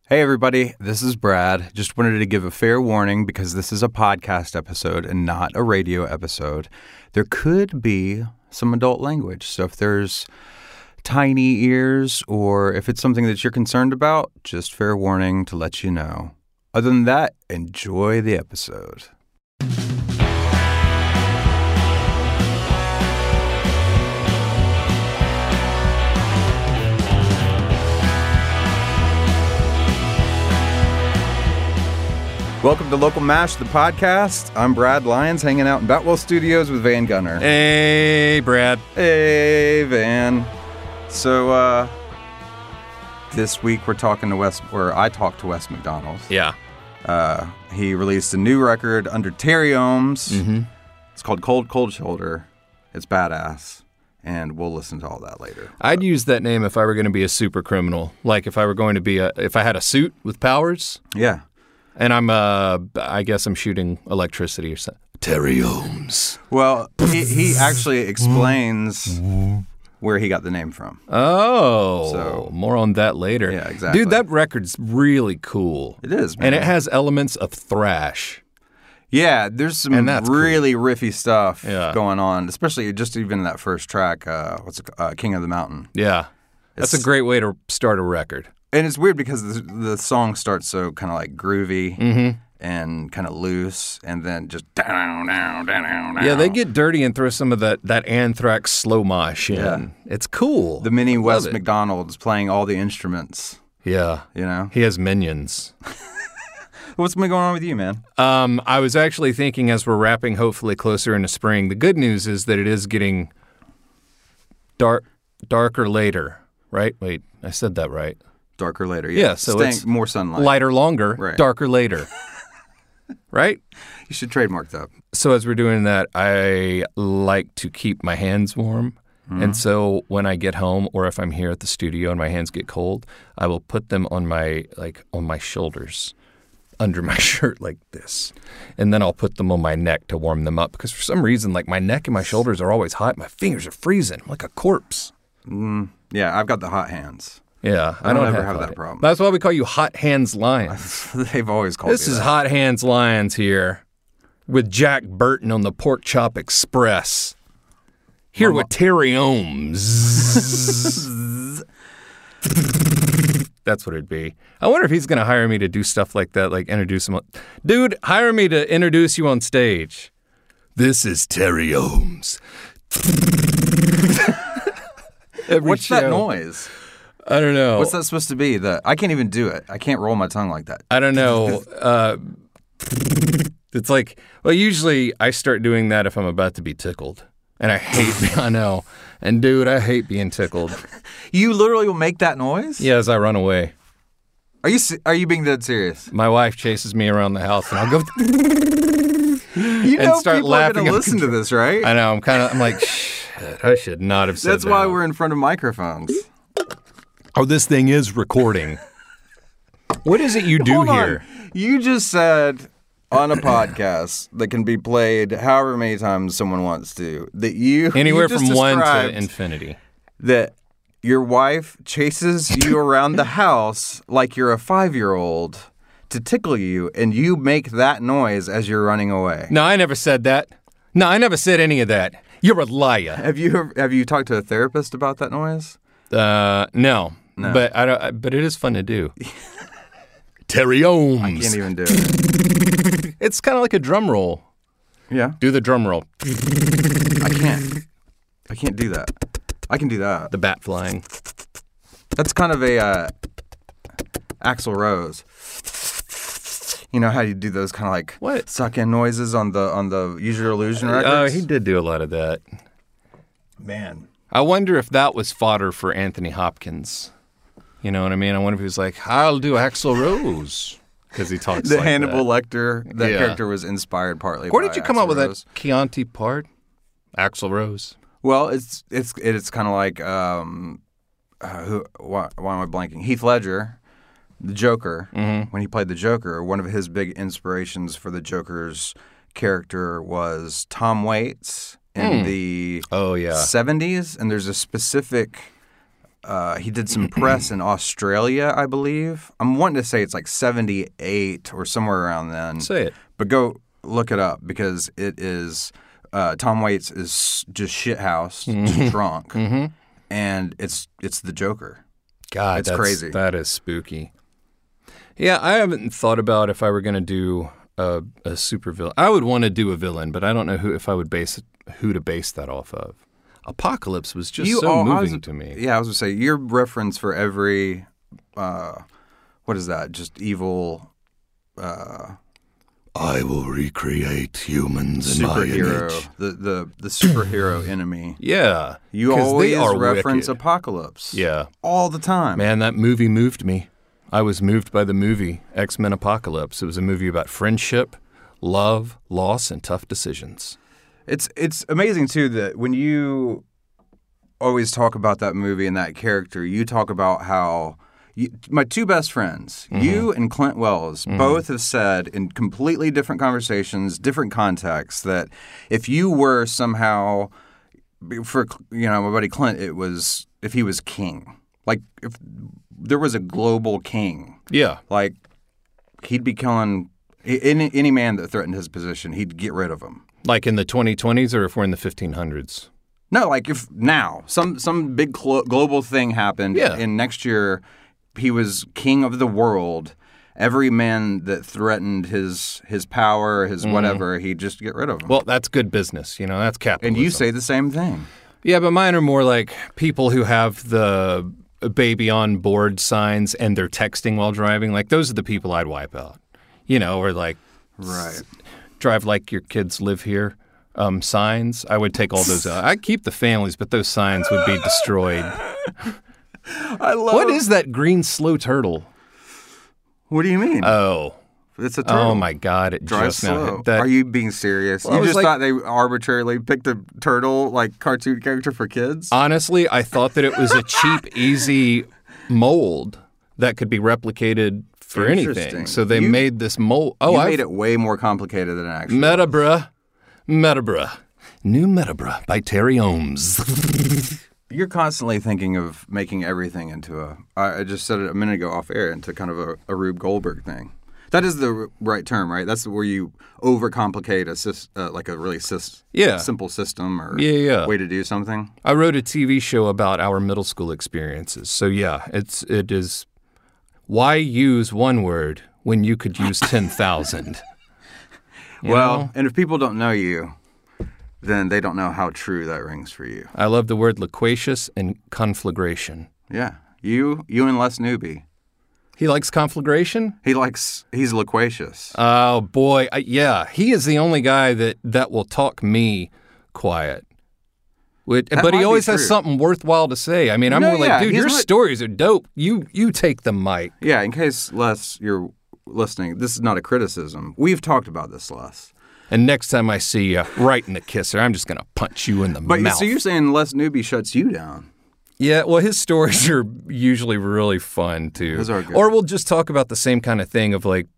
Hey everybody, this is Brad. Just wanted to give a fair warning because this is a podcast episode and not a radio episode. There could be some adult language, so if there's tiny ears or if it's something that you're concerned about, just fair warning to let you know. Other than that, enjoy the episode. Welcome to Local MASH, the podcast. I'm Brad Lyons, hanging out in Batwell Studios with Van Gunner. Hey, Brad. Hey, Van. So, this week we're talking to I talked to Wes McDonald. Yeah. He released a new record under Terry Ohms. Mm-hmm. It's called Cold Shoulder. It's badass. And we'll listen to all that later. I'd use that name if I were going to be a super criminal. Like if I were going to be if I had a suit with powers. Yeah. And I guess I'm shooting electricity or something. Terry Ohms. Well, he actually explains where he got the name from. Oh, So- more on that later. Yeah, exactly. Dude, that record's really cool. It is, man. And it has elements of thrash. Yeah, there's some And that's really riffy stuff Yeah. going on, especially just even that first track, King of the Mountain. Yeah. That's It's- a great way to start a record. And it's weird because the song starts so kind of like groovy and kind of loose, and then just down. Yeah, they get dirty and throw some of that Anthrax slow mosh in. Yeah. It's cool. The mini Wes it. McDonald is playing all the instruments, Yeah. you know? He has minions. What's been going on with you, man? I was actually thinking as we're wrapping hopefully closer into spring, the good news is that it is getting darker later, right? Wait, I said that right. Darker later. Yeah, so Staying, it's more sunlight. Lighter longer, Right. darker later. Right? You should trademark that. So as we're doing that, I like to keep my hands warm. And so when I get home or if I'm here at the studio and my hands get cold, I will put them on my shoulders under my shirt like this. And then I'll put them on my neck to warm them up because for some reason like my neck and my shoulders are always hot. My fingers are freezing. I'm like a corpse. Yeah, I've got the hot hands. Yeah, I don't ever have hot that hands. problem. That's why we call you Hot Hands Lions. They've always called This me is that. Hot Hands Lions here with Jack Burton on the Pork Chop Express. Here with Terry Ohms. That's what it'd be. I wonder if he's going to hire me to do stuff like that, like introduce him. Dude, hire me to introduce you on stage. This is Terry Ohms. What's that noise? I don't know. What's that supposed to be? I can't even do it. I can't roll my tongue like that. I don't know. It's like, well, usually I start doing that if I'm about to be tickled. And I hate, I know. And dude, I hate being tickled. You literally will make that noise? Yeah, as I run away. Are you being dead serious? My wife chases me around the house and I'll go, You And know start people are laughing going to at- listen to this, right? I know, I'm like, shit, I should not have said That's that. why we're in front of microphones. Oh, this thing is recording. What is it you do Hold on. here? You just said on a podcast that can be played however many times someone wants to, that Anywhere you just from 1 to described infinity. that your wife chases you around the house like you're a 5-year-old to tickle you, and you make that noise as you're running away. No, I never said that. No, I never said any of that. You're a liar. Have you talked to a therapist about that noise? No. But I don't. But it is fun to do. Terry Ohms. I can't even do it. It's kind of like a drum roll. Yeah, Do the drum roll. I can't do that. I can do that. The bat flying. That's kind of a Axl Rose. You know how you do those kind of like What? suck-in noises on the Use Your Illusion records? Oh, he did do a lot of that. Man. I wonder if that was fodder for Anthony Hopkins. You know what I mean? I wonder if he was like, I'll do Axl Rose. Because he talks The like Hannibal that. That Yeah. character was inspired partly Where by did you come Axl up with Rose. that Chianti part? Axl Rose. Well, it's kind of like why am I blanking? Heath Ledger, the Joker. When he played the Joker, one of his big inspirations for the Joker's character was Tom Waits in the Oh, yeah. 70s, and there's a specific he did some press in Australia, I believe. I'm wanting to say it's like 78 or somewhere around then. Say it. But go look it up because it is Tom Waits is just shithoused, just drunk, and it's the Joker. God, it's crazy. That is spooky. Yeah, I haven't thought about if I were going to do a super villain. I would want to do a villain, but I don't know who to base that off of. Apocalypse was just moving to me. Yeah, I was going to say, your reference for every, what is that, just evil... I will recreate humans in my image. The superhero enemy. Yeah. You always they are reference wicked. Apocalypse. Yeah. All the time. Man, that movie moved me. I was moved by the movie X-Men Apocalypse. It was a movie about friendship, love, loss, and tough decisions. It's amazing, too, that when you always talk about that movie and that character, you talk about how... my two best friends, you and Clint Wells, both have said in completely different conversations, different contexts, that if you were somehow, for my buddy Clint, it was if he was king, like if there was a global king, like he'd be killing any man that threatened his position, he'd get rid of him. Like in the 2020s, or if we're in the 1500s? No, like if now some big global thing happened, and next year. He was king of the world. Every man that threatened his power, his whatever, he'd just get rid of him. Well, that's good business. That's capitalism. And you say the same thing. Yeah, but mine are more like people who have the baby on board signs and they're texting while driving. Like, those are the people I'd wipe out. Or like, drive like your kids live here. Signs, I would take all those out. I'd keep the families, but those signs would be destroyed. What is that green slow turtle? What do you mean? Oh. It's a turtle. Oh, my God. It Drive just slow. Now, Are you being serious? You just thought they arbitrarily picked a turtle, like cartoon character for kids? Honestly, I thought that it was a cheap, easy mold that could be replicated for anything. So they made this mold. Oh, you made it way more complicated than it actually Metabra. New Metabra by Terry Ohms. You're constantly thinking of making everything into I just said it a minute ago off air, into kind of a Rube Goldberg thing. That is the right term, right? That's where you overcomplicate like a really simple system or way to do something. I wrote a TV show about our middle school experiences. So yeah, it is. Why use one word when you could use 10,000? Well, and if people don't know you, then they don't know how true that rings for you. I love the word loquacious and conflagration. Yeah. You and Les Newby. He likes conflagration? He's loquacious. Oh, boy. Yeah. He is the only guy that will talk me quiet. But he always has something worthwhile to say. I mean, I'm more like, dude, your stories are dope. You take the mic. Yeah, in case, Les, you're listening, this is not a criticism. We've talked about this, Les. And next time I see you right in the kisser, I'm just going to punch you in the mouth. So you're saying Les Newby shuts you down? Yeah, well, his stories are usually really fun, too. Those are good. Or we'll just talk about the same kind of thing of how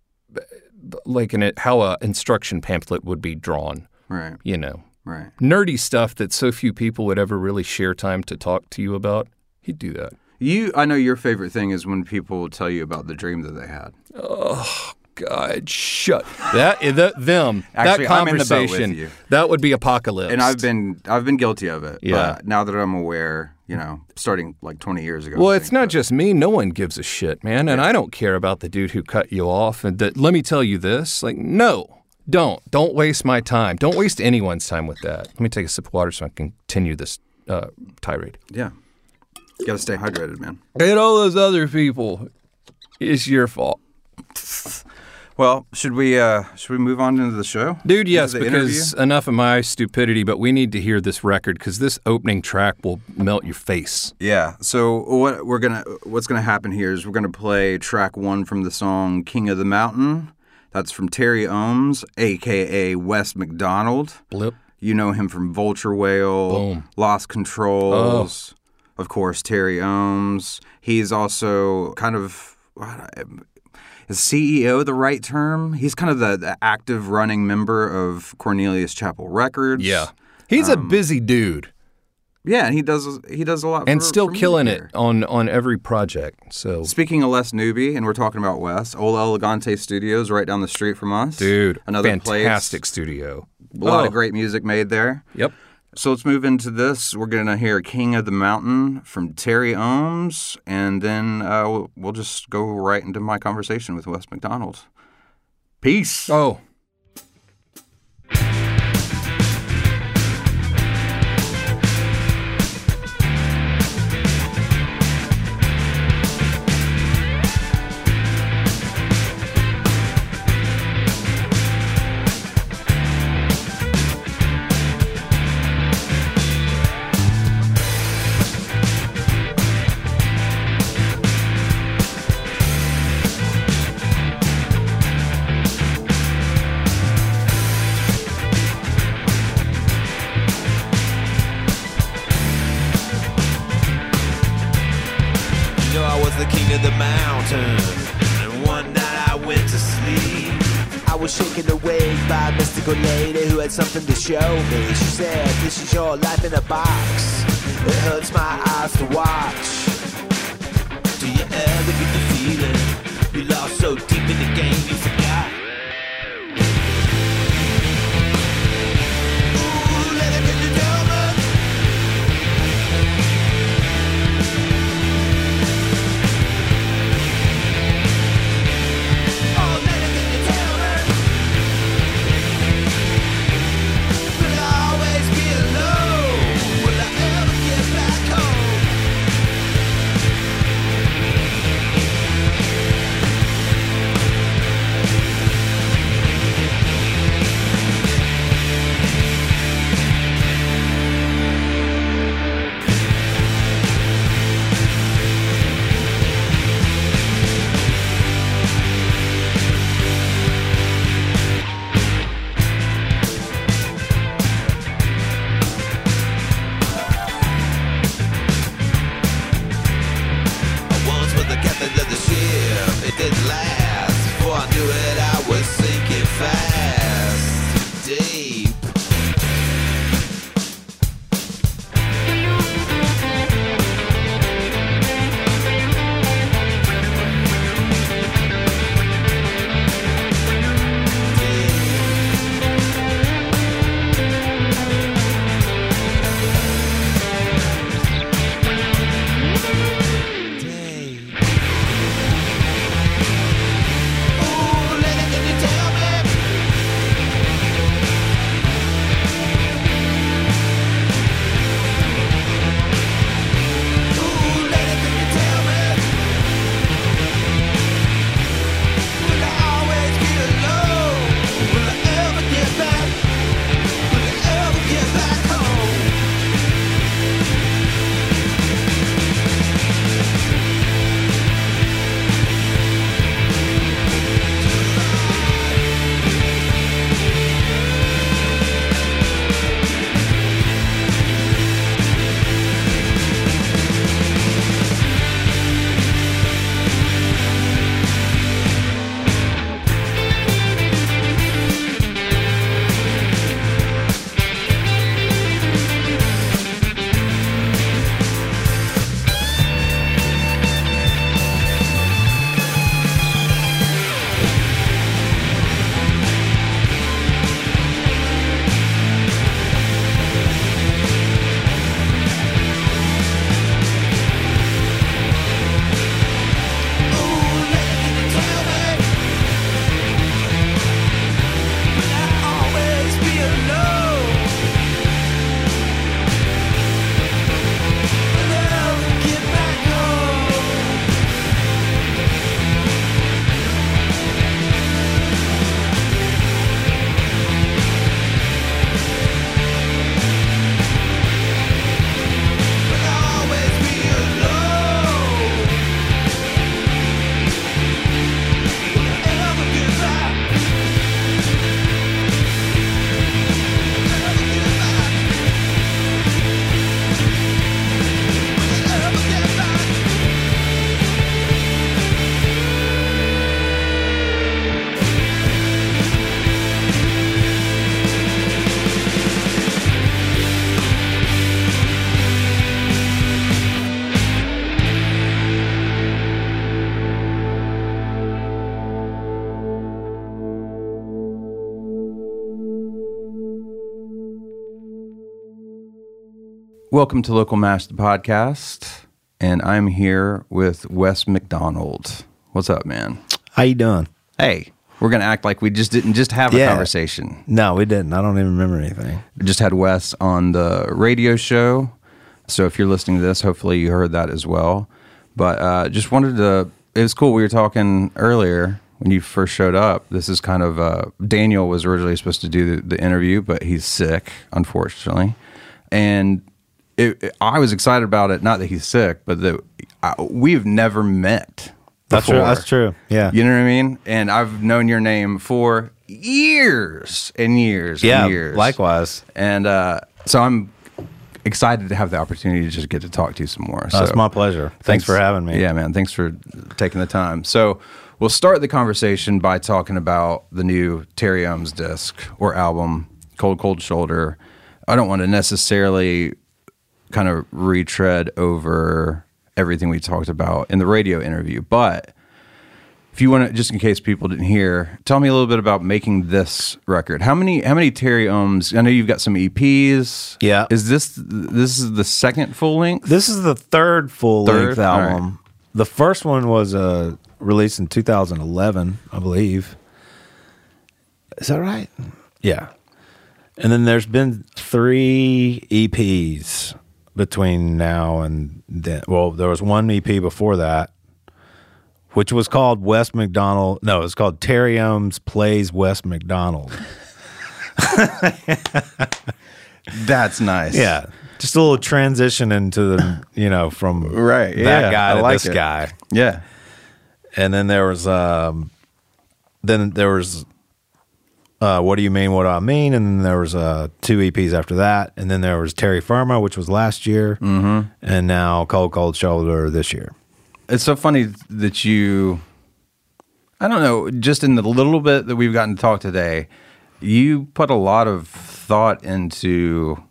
an instruction pamphlet would be drawn. Right. Right. Nerdy stuff that so few people would ever really share time to talk to you about. He'd do that. I know your favorite thing is when people tell you about the dream that they had. Oh, God, shut that them. Actually, that conversation. I'm in the boat with you. That would be apocalypse. And I've been guilty of it. Yeah. But now that I'm aware, starting like 20 years ago. Well, it's not just me. No one gives a shit, man. And I don't care about the dude who cut you off. And let me tell you this. Like, no, don't waste my time. Don't waste anyone's time with that. Let me take a sip of water so I can continue this tirade. Yeah. You got to stay hydrated, man. And all those other people, it's your fault. Well, should we move on into the show? Dude, yes, because enough of my stupidity, but we need to hear this record because this opening track will melt your face. Yeah. So what's gonna happen here is we're gonna play track 1 from the song "King of the Mountain." That's from Terry Ohms, a.k.a. Wes McDonald. Blip. You know him from Vulture Whale, Boom. Lost Controls, of course, Terry Ohms. He's also kind of... Is CEO the right term? He's kind of the active running member of Cornelius Chapel Records. Yeah. He's a busy dude. Yeah, and he does a lot. And still for killing here. it on every project. So Speaking of Les Newby, and we're talking about Wes, Old Elegante Studios right down the street from us. dude, another fantastic place. studio. A lot of great music made there. Yep. So let's move into this. We're going to hear King of the Mountain from Terry Ohms, and then we'll just go right into my conversation with Wes McDonald. Peace. Oh. The king of the mountain, and one night I went to sleep. I was shaken awake by a mystical lady who had something to show me. She said, "This is your life in a box. It hurts my eyes to watch. Do you ever get the feeling you lost so deep in the game you forgot? Ooh, let it get you down, man. Welcome to Local Mash, the podcast, and I'm here with Wes McDonald. What's up, man? How you doing? Hey, we're going to act like we didn't have a conversation. No, we didn't. I don't even remember anything. We just had Wes on the radio show, so if you're listening to this, hopefully you heard that as well. But just wanted to, it was cool. We were talking earlier when you first showed up. This is kind of, Daniel was originally supposed to do the interview, but he's sick, unfortunately. And I was excited about it, not that he's sick, but that we've never met before. That's true. Yeah. You know what I mean? And I've known your name for years and years and years. Likewise. And so I'm excited to have the opportunity to just get to talk to you some more. That's my pleasure. Thanks for having me. Yeah, man. Thanks for taking the time. So we'll start the conversation by talking about the new Terry Ohms disc or album, Cold, Cold Shoulder. I don't want to necessarily kind of retread over everything we talked about in the radio interview, but if you want to, just in case people didn't hear, tell me a little bit about making this record. How many Terry Ohms? I know you've got some EPs. Yeah. Is this is the second full length? This is the third full length album. Right. The first one was released in 2011, I believe. Is that right? Yeah. And then there's been 3 EPs between now and then. Well, there was one EP before that, which was called Wes McDonald. No, it was called Terry Ohms Plays Wes McDonald. That's nice. Yeah. Just a little transition into the, from right, that guy to like this guy. Yeah. And then there was What Do You Mean, What Do I Mean? And then there was 2 EPs after that. And then there was Terry Firma, which was last year. Mm-hmm. And now Cold, Cold Shoulder this year. It's so funny that I don't know, just in the little bit that we've gotten to talk today, you put a lot of thought into,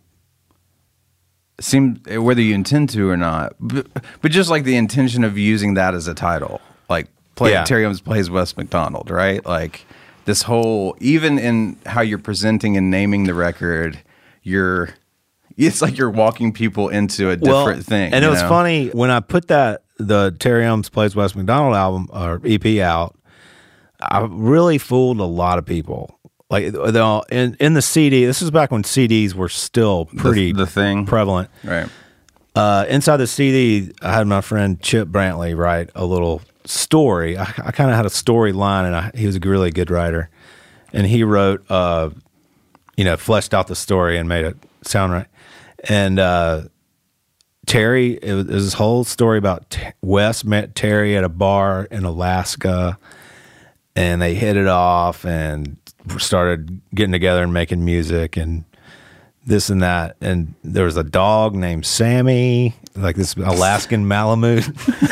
whether you intend to or not, but just like the intention of using that as a title, like Terry Ohms Plays Wes McDonald, right? Like this whole, even in how you're presenting and naming the record, it's like you're walking people into a different thing. And it was funny when I put the Terry Ohms Plays Wes McDonald album or EP out, I really fooled a lot of people. Like in the CD, this is back when CDs were still pretty the thing prevalent. Right. Inside the CD, I had my friend Chip Brantley write a little story. I kind of had a storyline, and he was a really good writer. And he wrote, fleshed out the story and made it sound right. And Terry, it was this whole story about Wes met Terry at a bar in Alaska, and they hit it off and started getting together and making music and this and that. And there was a dog named Sammy, like this Alaskan Malamute.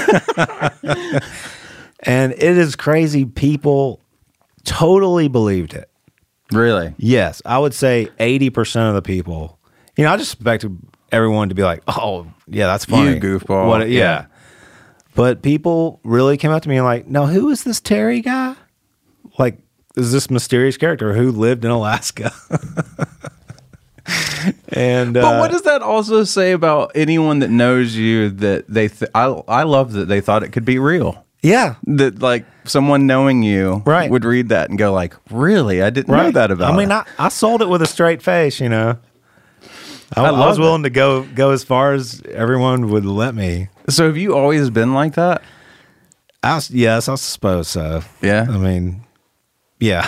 And it is crazy. People totally believed it. Really? Yes. I would say 80% of the people. I just expected everyone to be like, oh, yeah, that's funny. You goofball. Yeah. But people really came up to me and like, no, who is this Terry guy? Like, is this mysterious character who lived in Alaska? And but what does that also say about anyone that knows you that they I love that they thought it could be real. Yeah. That like someone knowing you would read that and go like, really? I didn't know that about it. I sold it with a straight face, I was willing to go as far as everyone would let me. So have you always been like that? Yes, I suppose so. Yeah. I mean, yeah.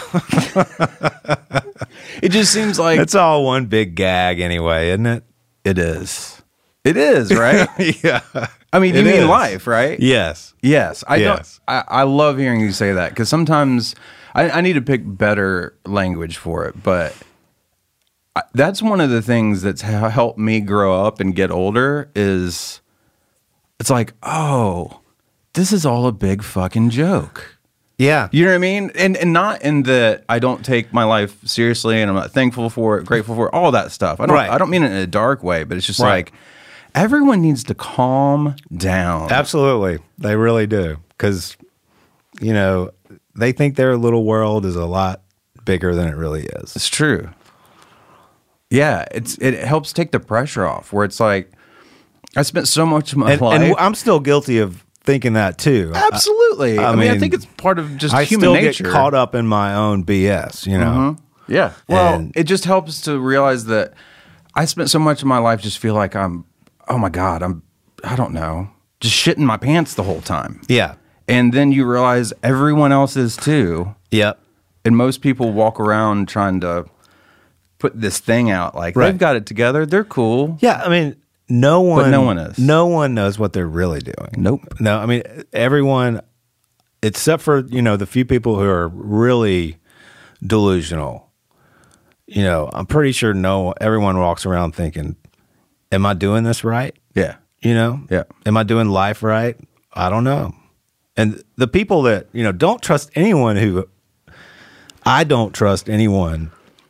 It just seems like it's all one big gag anyway, isn't it? It is. It is, right? Yeah. I mean, you mean life, right? Yes. Yes. I love hearing you say that because sometimes I need to pick better language for it, but that's one of the things that's helped me grow up and get older is it's like, oh, this is all a big fucking joke. Yeah. You know what I mean? And not in that I don't take my life seriously and I'm not thankful for it, grateful for it, all that stuff. I don't mean it in a dark way, but it's just like everyone needs to calm down. Absolutely. They really do. Because, they think their little world is a lot bigger than it really is. It's true. Yeah, it helps take the pressure off. Where it's like, I spent so much of my life, and I'm still guilty of thinking that too. Absolutely. I mean, I think it's part of just human still nature. Get caught up in my own BS, you know. Yeah. Well, And- it just helps to realize that I spent so much of my life just feel like oh my God, I don't know, just shitting my pants the whole time. Yeah. And then you realize everyone else is too. Yep. And most people walk around trying to put this thing out like Right. they've got it together. They're cool. Yeah, I mean, no one is. No one knows what they're really doing. Nope. No, I mean, everyone, except for, the few people who are really delusional, I'm pretty sure everyone walks around thinking, am I doing this right? Yeah. Yeah. Am I doing life right? I don't know. And the people that, don't trust anyone I don't trust anyone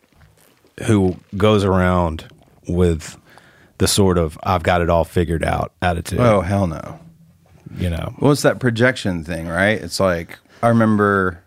who goes around with the sort of I've got it all figured out attitude. Oh, hell no. Well, it's that projection thing, right? It's like I remember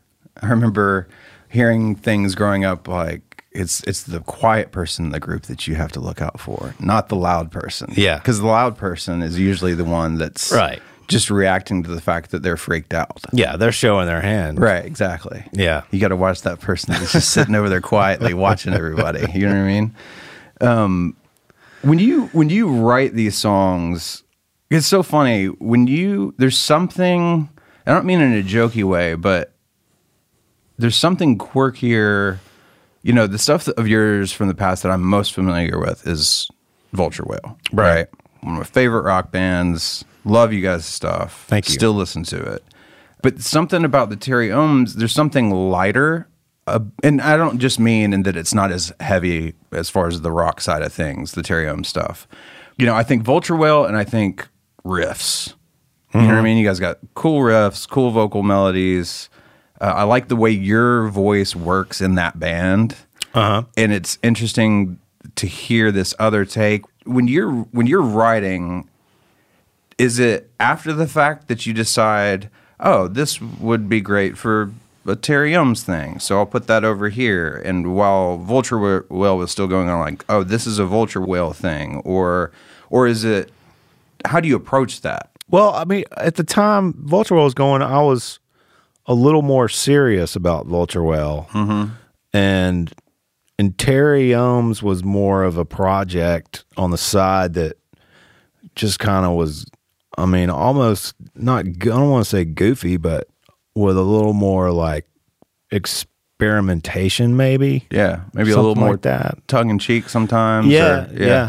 hearing things growing up like it's the quiet person in the group that you have to look out for, not the loud person. Yeah. Because the loud person is usually the one that's Right. just reacting to the fact that they're freaked out. Yeah, they're showing their hand. Right, exactly. Yeah. You got to watch that person that's just sitting over there quietly watching everybody. You know what I mean? When you write these songs, it's so funny. There's something, I don't mean in a jokey way, but there's something quirkier. The stuff of yours from the past that I'm most familiar with is Vulture Whale. Right. One of my favorite rock bands. Love you guys' stuff. Thank you. Still listen to it. But something about the Terry Ohms, there's something lighter. And I don't just mean in that it's not as heavy as far as the rock side of things, the Terry Ohms stuff. I think Vulture Whale and I think riffs. You know what I mean? You guys got cool riffs, cool vocal melodies. I like the way your voice works in that band. And it's interesting to hear this other take. When you're writing, is it after the fact that you decide, oh, this would be great for a Terry Ohms thing, so I'll put that over here. And while Vulture Whale was still going on, like, oh, this is a Vulture Whale thing, or is it? How do you approach that? Well, I mean, at the time Vulture Whale was going, I was a little more serious about Vulture Whale, and Terry Ohms was more of a project on the side that just kind of was. I mean, almost not. I don't want to say goofy, but with a little more like experimentation, maybe. Yeah, maybe Something a little more like that. tongue in cheek sometimes. Yeah.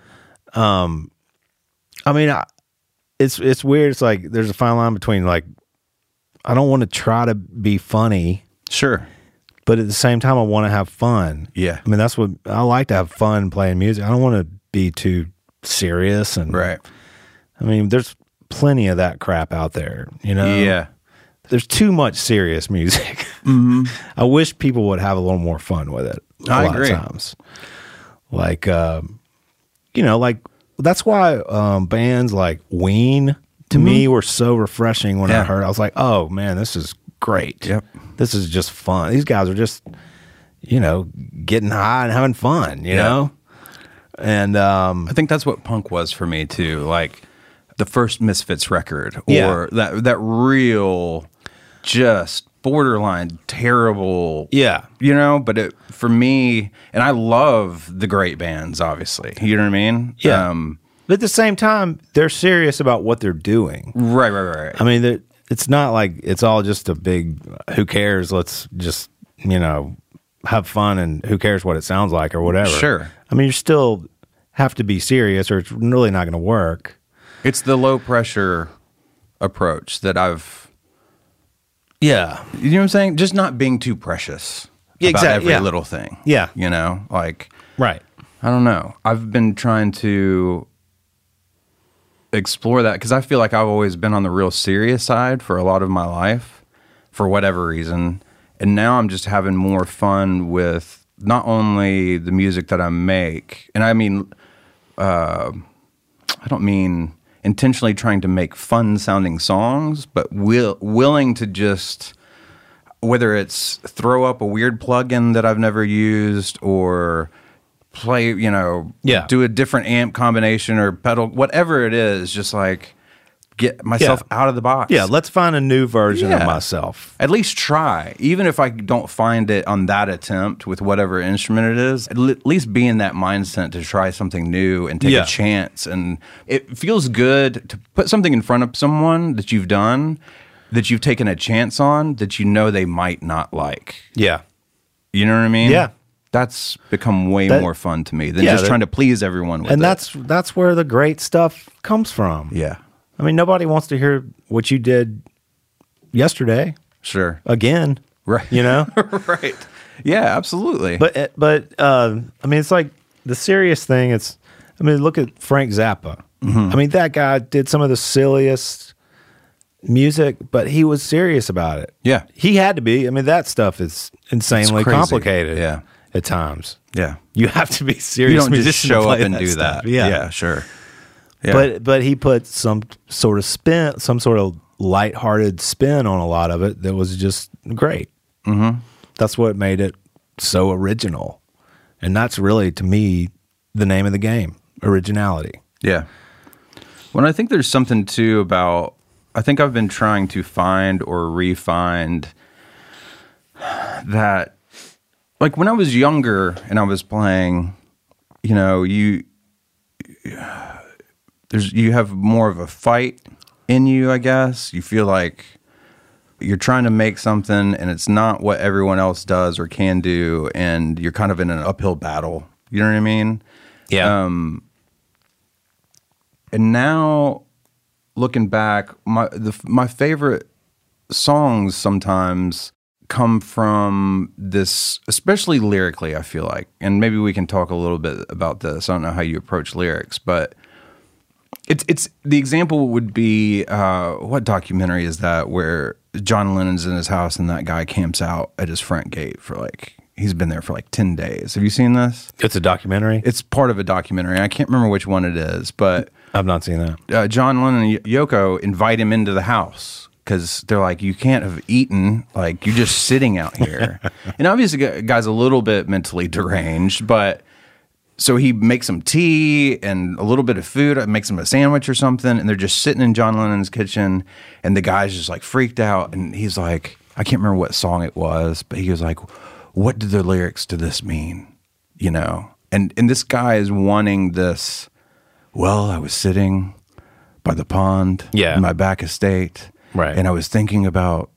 I mean, it's weird. It's like there's a fine line between like I don't want to try to be funny, Sure. but at the same time I want to have fun. Yeah. I mean, that's what I like to have fun playing music. I don't want to be too serious and Right. I mean, there's plenty of that crap out there, Yeah. There's too much serious music. I wish people would have a little more fun with it. I a lot agree. of times. Like, like that's why bands like Ween to me were so refreshing when I Yeah. heard. I was like, oh man, this is great. Yep. This is just fun. These guys are just, getting high and having fun. You know. And I think that's what punk was for me too. Like the first Misfits record, or Yeah. that real, just borderline terrible. yeah, But for me, and I love the great bands, obviously. You know what I mean? Yeah. But at the same time, they're serious about what they're doing. Right. I mean, it's not like it's all just a big, who cares? Let's just, have fun and who cares what it sounds like or whatever. Sure. I mean, you still have to be serious or it's really not going to work. It's the low pressure approach that I've. Yeah. You know what I'm saying? Just not being too precious Yeah, about exactly, every yeah. little thing. Yeah. Like. Right. I don't know. I've been trying to explore that because I feel like I've always been on the real serious side for a lot of my life for whatever reason. And now I'm just having more fun with not only the music that I make, and I mean, I don't mean intentionally trying to make fun sounding songs, but willing to just, whether it's throw up a weird plugin that I've never used or play, Yeah. do a different amp combination or pedal, whatever it is, just like get myself out of the box. Yeah, let's find a new version of Yeah. myself. At least try. Even if I don't find it on that attempt with whatever instrument it is, at least be in that mindset to try something new and take Yeah. a chance. And it feels good to put something in front of someone that you've done, that you've taken a chance on, that you know they might not like. Yeah. You know what I mean? Yeah. That's become way That- more fun to me than Yeah, just that- trying to please everyone with And it. that's where the great stuff comes from. Yeah, I mean, nobody wants to hear what you did yesterday sure. again. Right. You know? Right. Yeah, absolutely. But I mean, it's like the serious thing. Look at Frank Zappa. Mm-hmm. I mean, that guy did some of the silliest music, but he was serious about it. Yeah. He had to be. I mean, that stuff is insanely crazy. complicated. Yeah. At times. yeah. You have to be serious. You don't just musician to show up play and that do stuff. that. Yeah. Yeah, sure. Yeah. But he put some sort of spin, some sort of lighthearted spin on a lot of it that was just great. Mm-hmm. That's what made it so original. And that's really, to me, the name of the game, originality. Yeah. Well, I think there's something too about, I think I've been trying to find or re-find that, like when I was younger and I was playing, you have more of a fight in you, I guess. You feel like you're trying to make something and it's not what everyone else does or can do, and you're kind of in an uphill battle. You know what I mean? Yeah. And now, looking back, my favorite songs sometimes come from this, especially lyrically, I feel like. And maybe we can talk a little bit about this. I don't know how you approach lyrics, but it's the example would be, what documentary is that where John Lennon's in his house and that guy camps out at his front gate for he's been there for 10 days. Have you seen this? It's a documentary? It's part of a documentary. I can't remember which one it is, but I've not seen that. John Lennon and Yoko invite him into the house because they're like, you can't have eaten, you're just sitting out here. And obviously the guy's a little bit mentally deranged, but so he makes some tea and a little bit of food, makes him a sandwich or something, and they're just sitting in John Lennon's kitchen, and the guy's just freaked out, and he's like, I can't remember what song it was, but he was like, what do the lyrics to this mean? And this guy is wanting this, well, I was sitting by the pond in my back estate, right, and I was thinking about,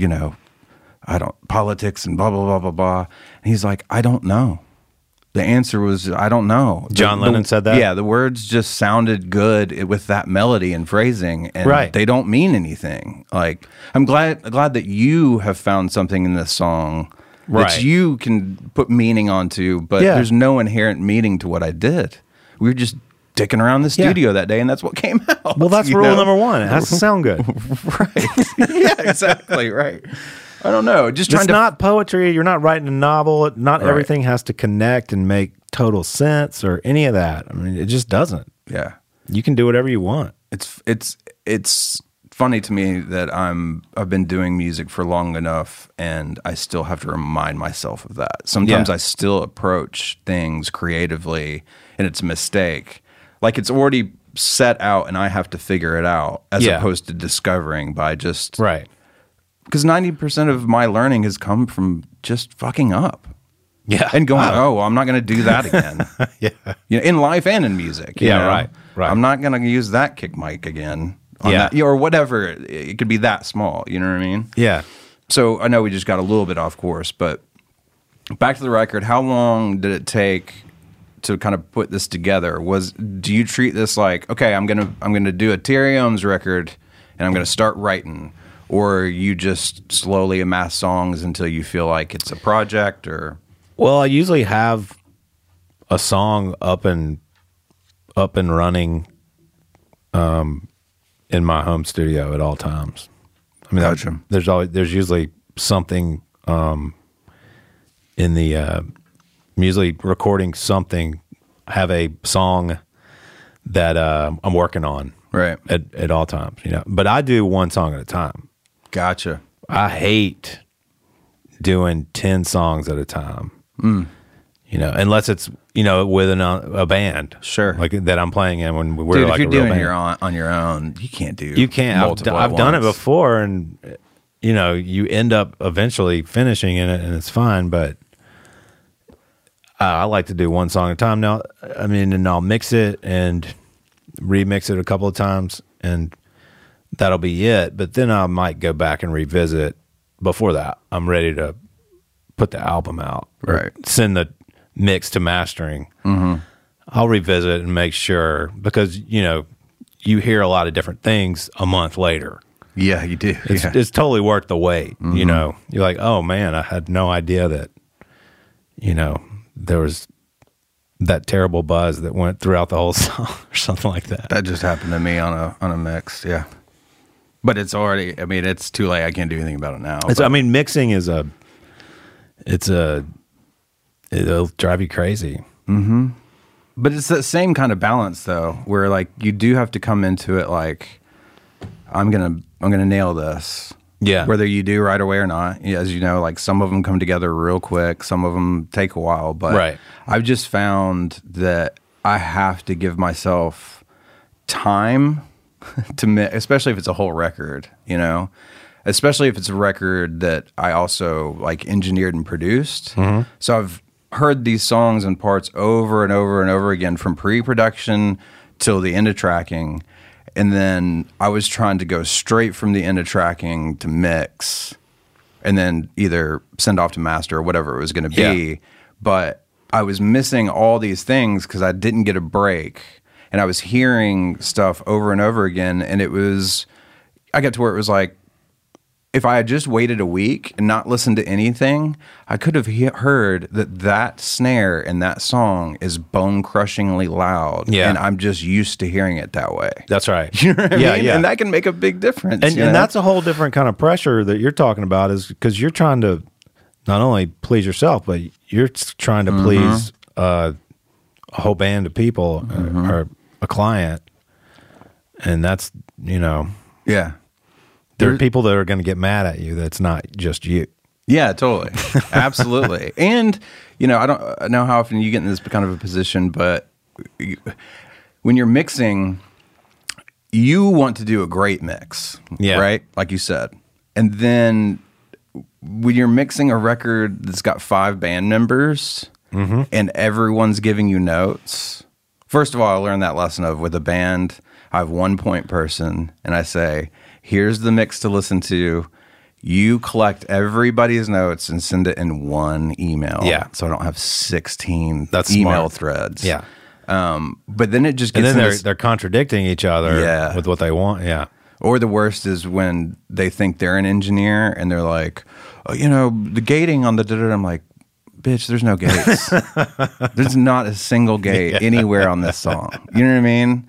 politics and blah, blah, blah, blah, blah. And he's like, I don't know. The answer was, I don't know. John Lennon said that? Yeah, the words just sounded good with that melody and phrasing, and they don't mean anything. I'm glad that you have found something in this song that you can put meaning onto, but there's no inherent meaning to what I did. We were just dicking around the studio that day, and that's what came out. Well, that's rule number one. It has to sound good. Right. Yeah, exactly. Right. I don't know. Just trying It's not poetry. You're not writing a novel. Not everything has to connect and make total sense or any of that. I mean, it just doesn't. Yeah. You can do whatever you want. It's funny to me that I've been doing music for long enough, and I still have to remind myself of that. Sometimes I still approach things creatively, and it's a mistake. It's already set out, and I have to figure it out, as opposed to discovering by just Because 90% of my learning has come from just fucking up. Yeah. And going, I'm not going to do that again. In life and in music. You know? Right. I'm not going to use that kick mic again. On that, or whatever. It could be that small. You know what I mean? Yeah. So I know we just got a little bit off course, but back to the record, how long did it take to kind of put this together? Do you treat this like, okay, I'm gonna do a Terry Ohms record and I'm gonna start writing? Or you just slowly amass songs until you feel like it's a project? Or well, I usually have a song up and running in my home studio at all times. I mean, Gotcha. there's usually something in the I'm usually recording something. I have a song that I'm working on at all times. But I do one song at a time. Gotcha. I hate doing 10 songs at a time. unless it's with a band, Sure, like that I'm playing in when we're dude, like if you're a real doing band. it on your own, you can't do. You can't. I've done it before, and you end up eventually finishing in it, and it's fine. But I like to do one song at a time now. I mean, and I'll mix it and remix it a couple of times, and that'll be it. But then I might go back and revisit. Before that, I'm ready to put the album out, right? Send the mix to mastering. Mm-hmm. I'll revisit and make sure, because you hear a lot of different things a month later. Yeah, you do. It's totally worth the wait. Mm-hmm. You're like, oh man, I had no idea that there was that terrible buzz that went throughout the whole song or something like that. That just happened to me on a mix. Yeah. But it's already, I mean, it's too late. I can't do anything about it now. Mixing is it'll drive you crazy. Mm-hmm. But it's the same kind of balance though, where like you do have to come into it like, I'm gonna nail this. Yeah. Whether you do right away or not. As you know, like some of them come together real quick. Some of them take a while. But right. I've just found that I have to give myself time to mix, especially if it's a whole record, especially if it's a record that I also like engineered and produced. Mm-hmm. So I've heard these songs and parts over and over and over again from pre-production till the end of tracking. And then I was trying to go straight from the end of tracking to mix and then either send off to master or whatever it was going to be. Yeah. But I was missing all these things because I didn't get a break. And I was hearing stuff over and over again. And I got to where it was like, if I had just waited a week and not listened to anything, I could have heard that snare in that song is bone-crushingly loud. Yeah. And I'm just used to hearing it that way. That's right. You know what I mean? Yeah. And that can make a big difference. And that's a whole different kind of pressure that you're talking about, is because you're trying to not only please yourself, but you're trying to please a whole band of people or a client. And that's, Yeah. There are people that are going to get mad at you. That's not just you. Yeah, totally. Absolutely. And, I don't know how often you get in this kind of a position, but when you're mixing, you want to do a great mix, right? Like you said. And then when you're mixing a record that's got 5 band members and everyone's giving you notes, first of all, I learned that lesson of with a band, I have one point person and I say, here's the mix to listen to. You collect everybody's notes and send it in one email. Yeah. So I don't have 16 That's email smart. threads. Yeah. But then it just gets and then they're contradicting each other Yeah. with what they want. Yeah. Or the worst is when they think they're an engineer and they're like, oh, the gating on the da-da-da. I'm like, bitch, there's no gates. There's not a single gate anywhere on this song. You know what I mean?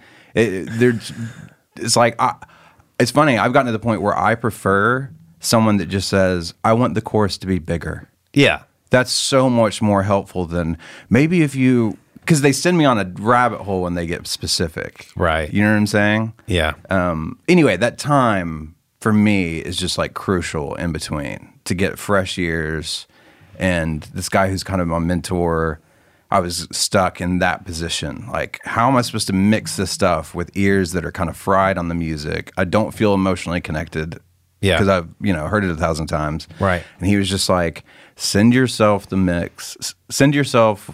It's like... It's funny, I've gotten to the point where I prefer someone that just says, I want the chorus to be bigger. Yeah. That's so much more helpful than maybe if you... Because they send me on a rabbit hole when they get specific. Right. You know what I'm saying? Yeah. Anyway, that time for me is just like crucial in between to get fresh ears. And this guy who's kind of my mentor... I was stuck in that position. Like, how am I supposed to mix this stuff with ears that are kind of fried on the music? I don't feel emotionally connected. Yeah. Because I've, heard it 1,000 times. Right. And he was just like, send yourself the mix. Send yourself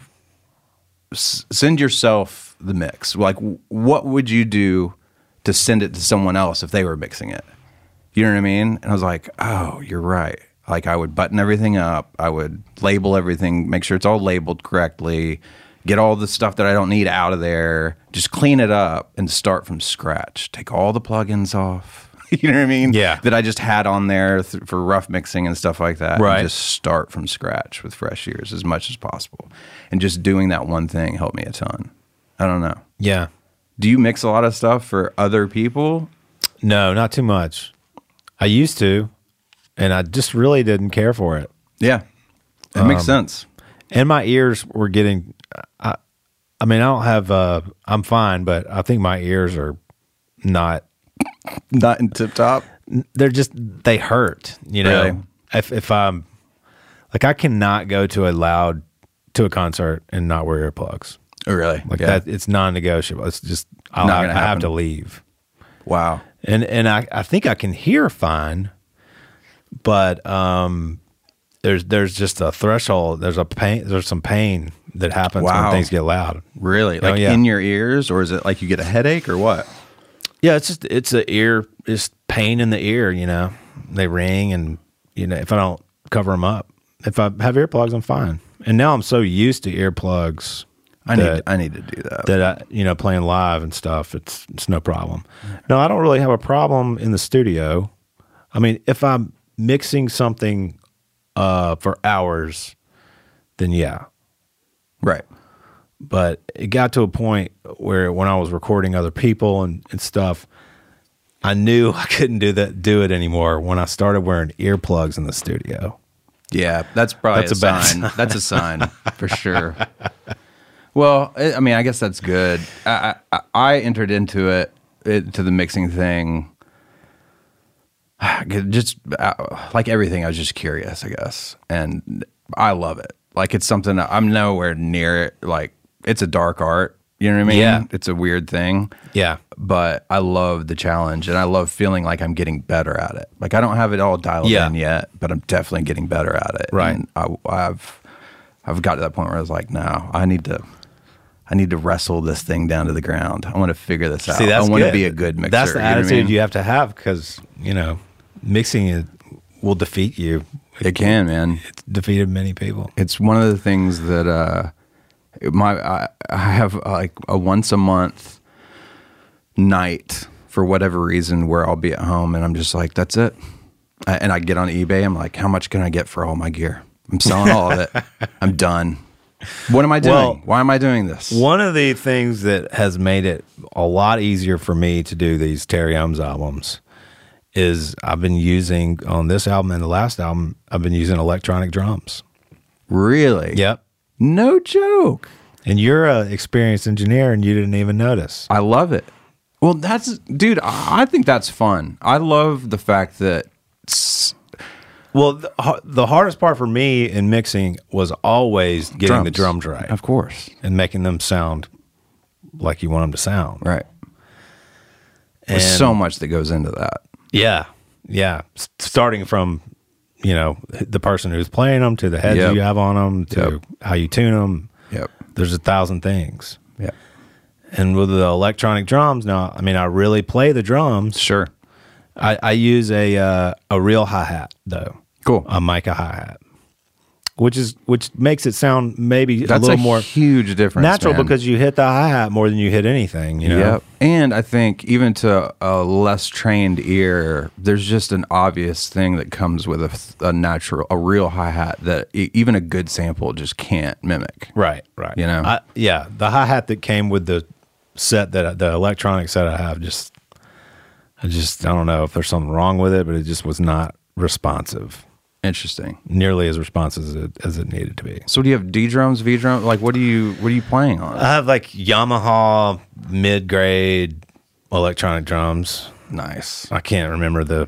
the mix. Like, what would you do to send it to someone else if they were mixing it? You know what I mean? And I was like, oh, you're right. Like, I would button everything up. I would label everything, make sure it's all labeled correctly, get all the stuff that I don't need out of there, just clean it up and start from scratch. Take all the plugins off. You know what I mean? Yeah. That I just had on there for rough mixing and stuff like that. Right. And just start from scratch with fresh ears as much as possible. And just doing that one thing helped me a ton. I don't know. Yeah. Do you mix a lot of stuff for other people? No, not too much. I used to. And I just really didn't care for it. Yeah. It makes sense. And my ears were getting, I don't have, I'm fine, but I think my ears are not in tip top. They hurt, Really? If I'm, like, I cannot go to a loud to a concert and not wear earplugs. Oh, really? Like that, it's non-negotiable. It's just I Not gonna have happen. to leave. Wow. And I think I can hear fine, but there's just a threshold. There's some pain that happens Wow. when things get loud. Really? Like yeah. in your ears, or is it like you get a headache or what? Yeah, it's pain in the ear. You know, they ring, and you know, if I don't cover them up, if I have earplugs, I'm fine. And now I'm so used to earplugs. I need to do that. That playing live and stuff, it's no problem. No, I don't really have a problem in the studio. I mean, if I'm mixing something for hours, then yeah. Right. But it got to a point where when I was recording other people and stuff, I knew I couldn't do it anymore when I started wearing earplugs in the studio. Yeah, that's probably That's a a bad sign. That's a sign for sure. Well, I mean, I guess that's good. I entered into the mixing thing, just like everything. I was just curious, I guess, and I love it. Like it's something I'm nowhere near it. Like it's a dark art. You know what I mean? Yeah. It's a weird thing. Yeah. But I love the challenge, and I love feeling like I'm getting better at it. Like I don't have it all dialed Yeah. in yet, but I'm definitely getting better at it. Right. And I've got to that point where I was like, no, I need to wrestle this thing down to the ground. I want to figure this out. See, that's I want to good. be a good mixer. That's the you know what I attitude mean? you have to have because, mixing it will defeat you. It can, man. It's defeated many people. It's one of the things that I have like a once a month night for whatever reason where I'll be at home and I'm just like, that's it. And I get on eBay. I'm like, how much can I get for all my gear? I'm selling all of it. I'm done. What am I doing? Well, Why am I doing this? One of the things that has made it a lot easier for me to do these Terry Ohms albums is I've been using, on this album and the last album, I've been using electronic drums. Really? Yep. No joke. And you're an experienced engineer and you didn't even notice. I love it. Well, dude, I think that's fun. I love the fact that Well, the hardest part for me in mixing was always getting the drums right. Of course. And making them sound like you want them to sound. Right. And There's so much that goes into that. Yeah. Yeah. Starting from, the person who's playing them to the heads Yep. you have on them to how you tune them. Yep. There's 1,000 things. Yeah. And with the electronic drums, now, I mean, I really play the drums. Sure. I use a real hi-hat, though. Cool. A Mica hi-hat. Which makes it sound maybe That's a little more huge difference. natural man. because you hit the hi-hat more than you hit anything, Yep. And I think even to a less trained ear, there's just an obvious thing that comes with a real hi-hat that even a good sample just can't mimic. Right. The hi-hat that came with the set, the electronic set I have, I don't know if there's something wrong with it, but it just was not responsive. Interesting. Nearly as responsive as it needed to be. So do you have D drums, V drums? Like what are you playing on? I have like Yamaha mid-grade electronic drums. Nice. I can't remember the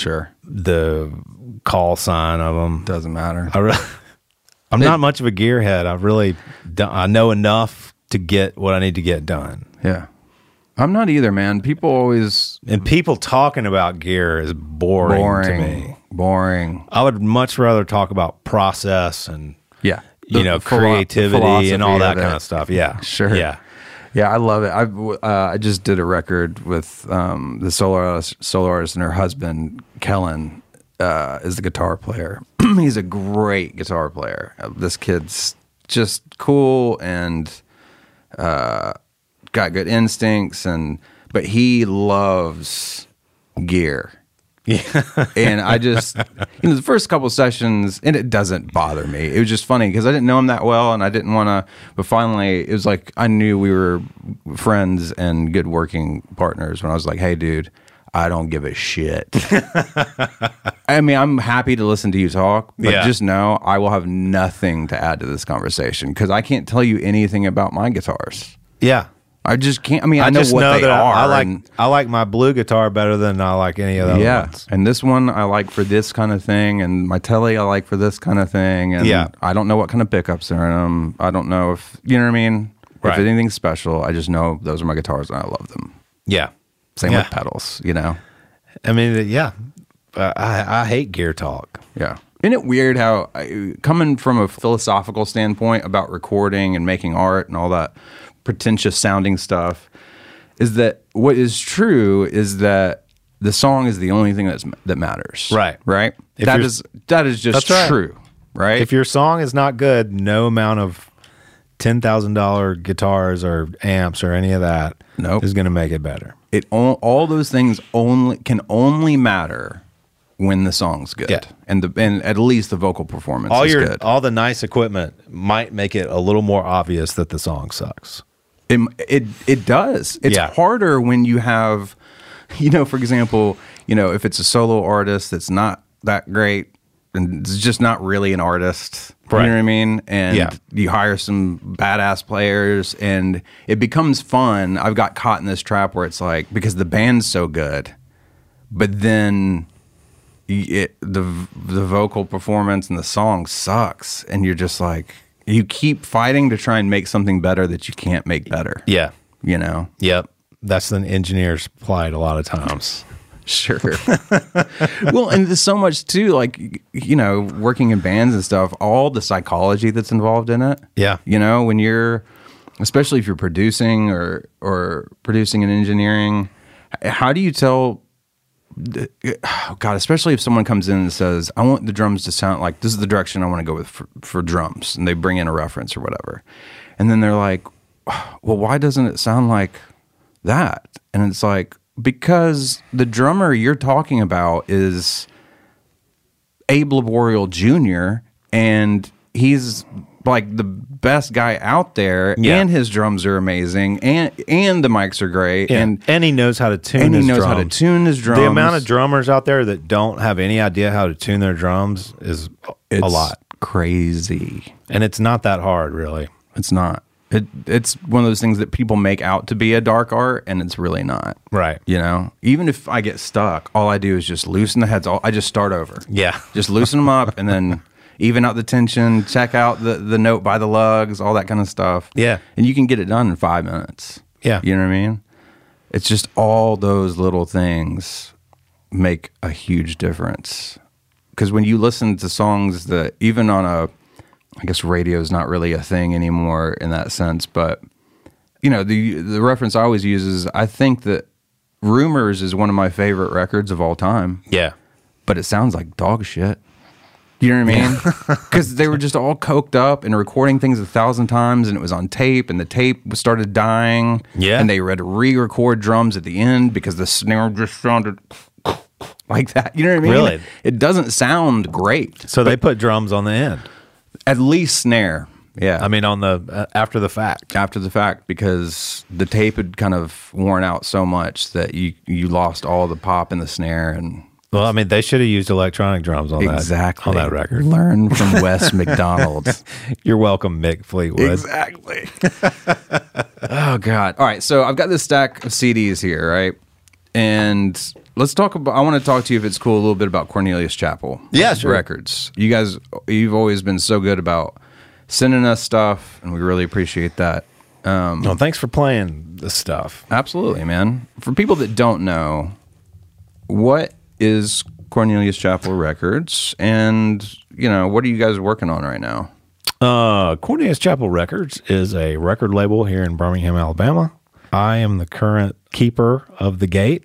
call sign of them. Doesn't matter. I'm not much of a gearhead. I know enough to get what I need to get done. Yeah. I'm not either, man. People always people talking about gear is boring to me. Boring. I would much rather talk about process and Yeah. creativity and all that kind of stuff. Yeah, Sure. Yeah, Yeah, I love it. I just did a record with the solo artist and her husband, Kellen, is the guitar player. He's a great guitar player. This kid's just cool and got good instincts, but he loves gear. Yeah. And I just, the first couple sessions, and it doesn't bother me. It was just funny because I didn't know him that well and I didn't want to, but finally it was like I knew we were friends and good working partners when I was like, hey, dude, I don't give a shit. I mean, I'm happy to listen to you talk, but just know I will have nothing to add to this conversation because I can't tell you anything about my guitars. yeah. I just can't. I mean, I know just what know they that are. I like my blue guitar better than I like any of the other ones. And this one I like for this kind of thing, and my Tele I like for this kind of thing. And I don't know what kind of pickups are in them. I don't know if, you know what I mean? Right. If anything's special, I just know those are my guitars and I love them. Yeah. Same with pedals, you know? I mean, yeah. I hate gear talk. Yeah. Isn't it weird how, coming from a philosophical standpoint about recording and making art and all that pretentious sounding stuff, is that what is true is that the song is the only thing that matters. Right. Right? That is just true. Right? If your song is not good, no amount of $10,000 guitars or amps or any of that is going to make it better. All those things can only matter when the song's good, and at least the vocal performance is good. All the nice equipment might make it a little more obvious that the song sucks. It does. It's harder when you have, for example, if it's a solo artist that's not that great and it's just not really an artist. Right. You know what I mean? And you hire some badass players and it becomes fun. I've got caught in this trap where it's like, because the band's so good, but then the vocal performance and the song sucks. And you're just like, you keep fighting to try and make something better that you can't make better. Yeah. Yep. That's an engineer's plight a lot of times. Sure. Well, and there's so much too, like, working in bands and stuff, all the psychology that's involved in it. Yeah. When you're, especially if you're producing or producing and engineering, how do you tell, especially if someone comes in and says, I want the drums to sound like, this is the direction I want to go with for drums. And they bring in a reference or whatever. And then they're like, well, why doesn't it sound like that? And it's like, because the drummer you're talking about is Abe Laboriel Jr., and he's like the best guy out there, and his drums are amazing, and the mics are great, and he knows how to tune his drums. The amount of drummers out there that don't have any idea how to tune their drums is a lot. Crazy. And it's not that hard, really. It's not. It's one of those things that people make out to be a dark art, and it's really not. Right. Even if I get stuck, all I do is just loosen the heads. I just start over. Yeah. Just loosen them up, and then even out the tension, check out the note by the lugs, all that kind of stuff. Yeah. And you can get it done in 5 minutes. Yeah. You know what I mean? It's just all those little things make a huge difference. Because when you listen to songs that, even on I guess radio is not really a thing anymore in that sense, but the reference I always use is, I think that Rumors is one of my favorite records of all time. Yeah. But it sounds like dog shit. You know what I mean? Because they were just all coked up and recording things 1,000 times, and it was on tape, and the tape started dying. Yeah. And they had to re-record drums at the end because the snare just sounded like that. You know what I mean? Really? It doesn't sound great. So they put drums on the end. At least snare. Yeah. I mean, on the after the fact. After the fact, because the tape had kind of worn out so much that you lost all the pop in the snare. And well, I mean, they should have used electronic drums on that record. Learn from Wes McDonald. You're welcome, Mick Fleetwood. Exactly. Oh God. All right, so I've got this stack of CDs here, right? And let's talk about, I want to talk to you, if it's cool, a little bit about Cornelius Chapel. Yeah, sure. Records. You guys, you've always been so good about sending us stuff, and we really appreciate that. Well, thanks for playing this stuff. Absolutely, man. For people that don't know, what is Cornelius Chapel Records, and what are you guys working on right now? Cornelius Chapel Records is a record label here in Birmingham, Alabama. I am the current keeper of the gate,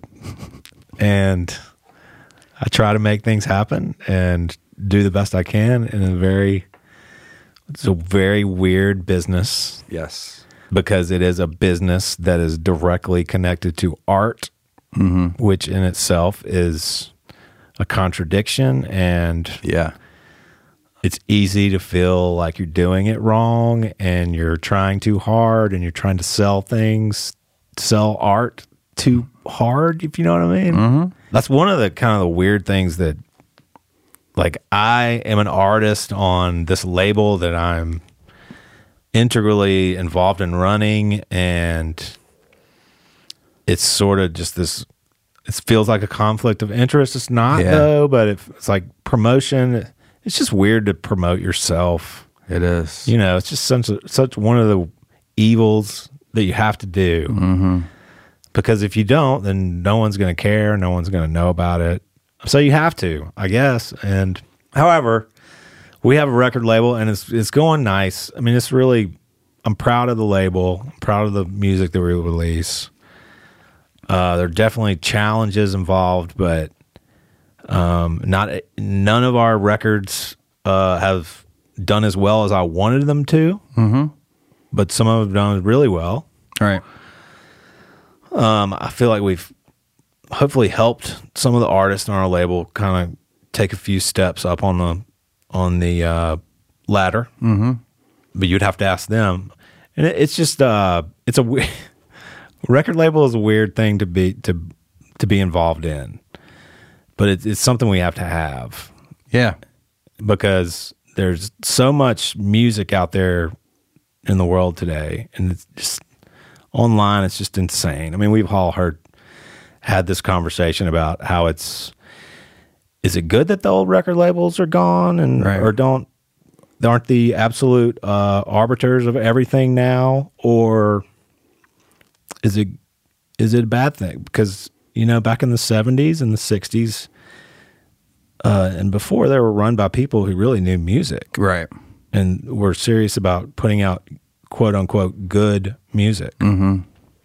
and I try to make things happen and do the best I can in it's a very weird business. Yes. Because it is a business that is directly connected to art, which in itself is a contradiction, and it's easy to feel like you're doing it wrong and you're trying too hard and you're trying to sell art too hard, if you know what I mean. Mm-hmm. That's one of the kind of the weird things that, like, I am an artist on this label that I'm integrally involved in running, and it's sort of just this. It feels like a conflict of interest. It's not Yeah. though, but it's like promotion. It's just weird to promote yourself. It is. You know, it's just such one of the evils that you have to do. Mm-hmm. Because if you don't, then no one's going to care. No one's going to know about it. So you have to, I guess. And however, we have a record label, and it's going nice. I mean, it's really. I'm proud of the label. I'm proud of the music that we release. There are definitely challenges involved, but none of our records have done as well as I wanted them to. Mm-hmm. But some of them have done really well. All right. I feel like we've hopefully helped some of the artists on our label kind of take a few steps up on the ladder. Mm-hmm. But you'd have to ask them, and it's just it's a weird. Record label is a weird thing to be involved in, but it's something we have to have. Yeah, because there's so much music out there in the world today, and it's just online. It's just insane. I mean, we've all had this conversation about how is it good that the old record labels are gone and right. or aren't the absolute arbiters of everything now, or is it a bad thing? Because, you know, back in the 70s and the 60s and before, they were run by people who really knew music. right. And were serious about putting out quote-unquote good music. Mm-hmm.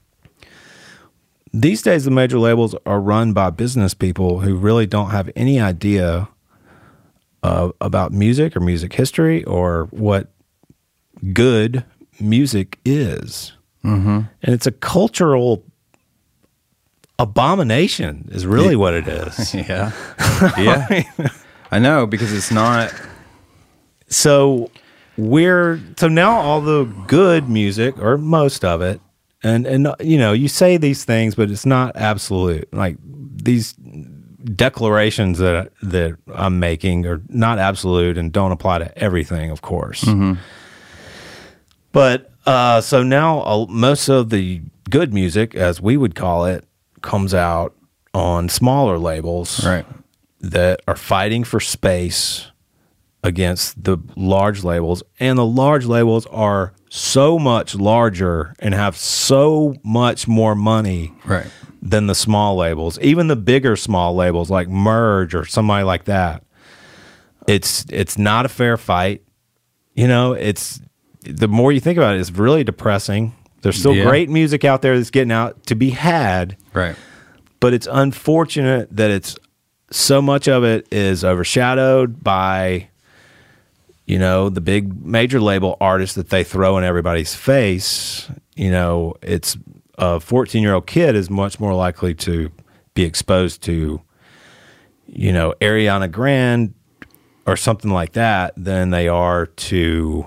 These days, the major labels are run by business people who really don't have any idea about music or music history or what good music is. Mm-hmm. And it's a cultural abomination is really what it is. Yeah. Yeah. I know, because it's not. So now all the good music, or most of it, and you know, you say these things, but it's not absolute. Like these declarations that I'm making are not absolute and don't apply to everything, of course. Mm-hmm. But so now most of the good music, as we would call it, comes out on smaller labels, Right. that are fighting for space against the large labels, and the large labels are so much larger and have so much more money Right. than the small labels. Even the bigger small labels like Merge or somebody like that. It's not a fair fight. You know, it's the more you think about it, it's really depressing. There's still great music out there that's getting out to be had. Right. But it's unfortunate that it's so much of it is overshadowed by, you know, the big major label artists that they throw in everybody's face. You know, it's a 14-year-old kid is much more likely to be exposed to, you know, Ariana Grande or something like that than they are to,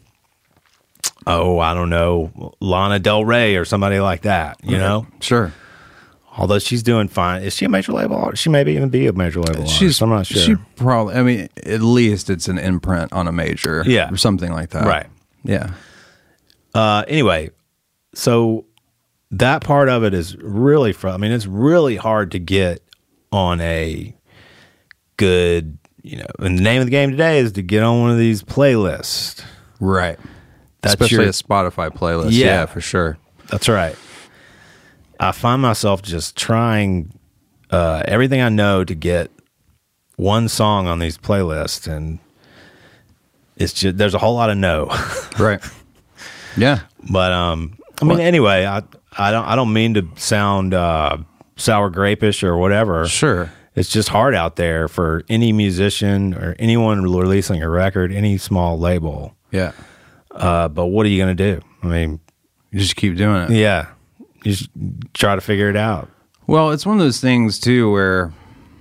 I don't know, Lana Del Rey or somebody like that, you know? Sure. Although she's doing fine. Is she a major label artist? She may even be a major label artist. I'm not sure. She probably, I mean, at least it's an imprint on a major. Yeah. Or something like that. Right. Yeah. Anyway, so that part of it is really it's really hard to get on a good, you know, and the name of the game today is to get on one of these playlists. Right. That's Especially a Spotify playlist. Yeah, for sure. That's right. I find myself just trying everything I know to get one song on these playlists, and it's just there's a whole lot of no. Right. Yeah. But I mean, anyway, I don't mean to sound sour grapish or whatever. Sure. It's just hard out there for any musician or anyone releasing a record, any small label. Yeah. But what are you going to do? I mean, You just keep doing it. yeah, you just try to figure it out. Well, it's one of those things too where,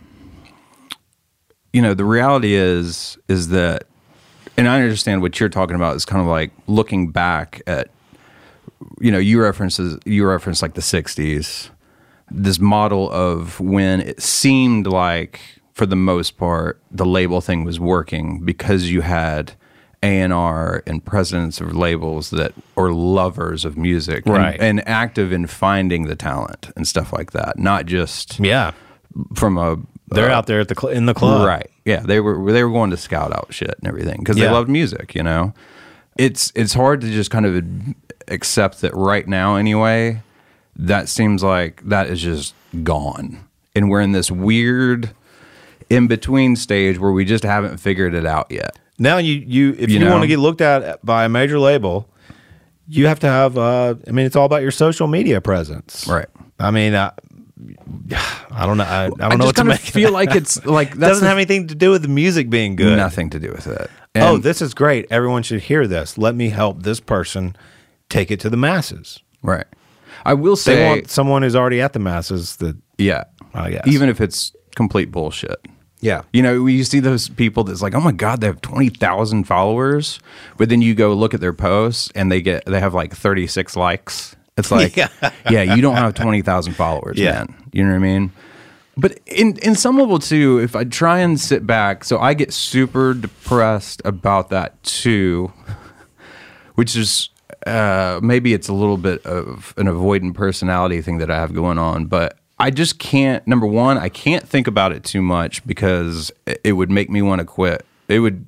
you know, the reality is that, and I understand what you're talking about is kind of like looking back at, you know, you reference like the 60s, this model of when it seemed like, for the most part, the label thing was working because you had A&R and presidents of labels that are lovers of music, Right. and active in finding the talent and stuff like that, not just Yeah. from a They're out there at in the club. right. Yeah, they were going to scout out shit and everything because they Yeah. loved music. You know, it's hard to just kind of accept that right now. Anyway, that seems like that is just gone, and we're in this weird in between stage where we just haven't figured it out yet. Now you if you know? want to get looked at by a major label, you have to have I mean, it's all about your social media presence. Right. I mean, I don't know. I don't I know just what to kind of make. feel like it's like It doesn't have anything to do with the music being good. nothing to do with it. Oh, And- this is great. Everyone should hear this. Let me help this person take it to the masses. right. I will They say, want someone who's already at the masses that yeah, I guess. even if it's complete bullshit. Yeah. You know, you see those people that's like, oh my God, they have 20,000 followers. But then you go look at their posts and they have like 36 likes. It's like, yeah, you don't have 20,000 followers, Yeah. man. You know what I mean? But in some level too, if I try and sit back, so I get super depressed about that too, which is maybe it's a little bit of an avoidant personality thing that I have going on, but I just can't. Number one, I can't think about it too much because it would make me want to quit. It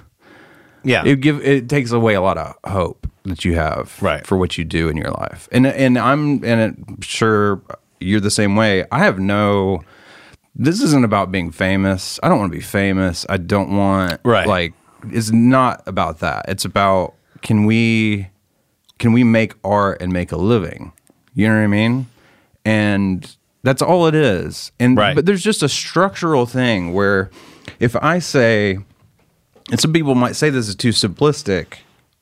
takes away a lot of hope that you have Right. for what you do in your life, and I'm sure you're the same way. I have no. This isn't about being famous. I don't want to be famous. I don't want Right. like. It's not about that. It's about can we make art and make a living? You know what I mean? And that's all it is. And Right. but there's just a structural thing where if I say, and some people might say this is too simplistic,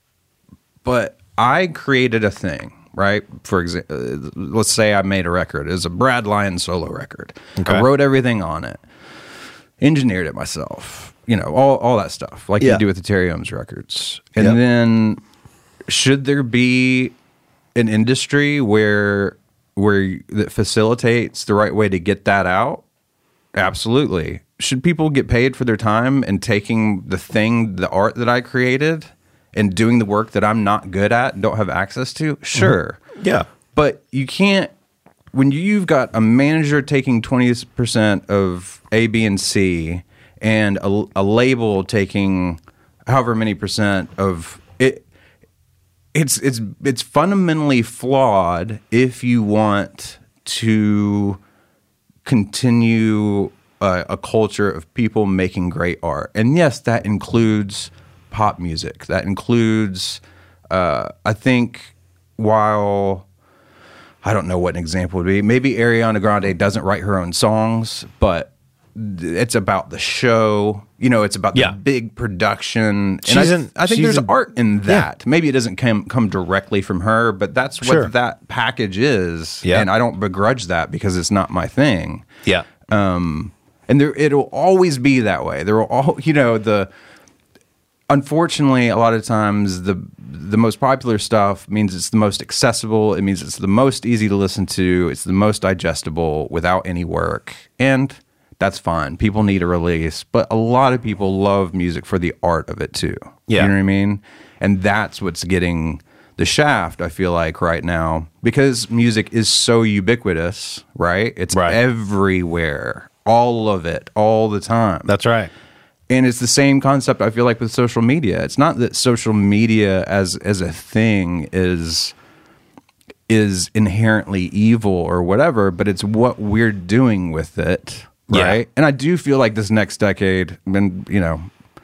but I created a thing, right? For example, let's say I made a record. It was a Brad Lyons solo record. Okay. I wrote everything on it, engineered it myself, you know, all that stuff, like Yeah. you do with the Terry Ohms records. And Yep. then should there be an industry where that facilitates the right way to get that out? Absolutely. Should people get paid for their time and taking the art that I created and doing the work that I'm not good at and don't have access to? Sure. Yeah. But you can't, when you've got a manager taking 20% of A, B, and C, and a label taking however many percent of it, it's fundamentally flawed if you want to continue a culture of people making great art. And yes, that includes pop music. That includes, I think, while I don't know what an example would be. Maybe Ariana Grande doesn't write her own songs, but it's about the show. You know, it's about the Yeah. big production. She's And I think she's there's an- art in that. Maybe it doesn't come directly from her, but that's what Sure. that package is. Yeah. And I don't begrudge that because it's not my thing. Yeah. And it'll always be that way. There will all, you know, unfortunately, a lot of times the most popular stuff means it's the most accessible. It means it's the most easy to listen to. It's the most digestible without any work. And that's fine. People need a release. But a lot of people love music for the art of it too. Yeah. You know what I mean? And that's what's getting the shaft, I feel like, right now. Because music is so ubiquitous, right? It's Right. everywhere. All of it, all the time. That's right. And it's the same concept, I feel like, with social media. It's not that social media as a thing is inherently evil or whatever, but it's what we're doing with it, right? Yeah. And I do feel like this next decade, and you know,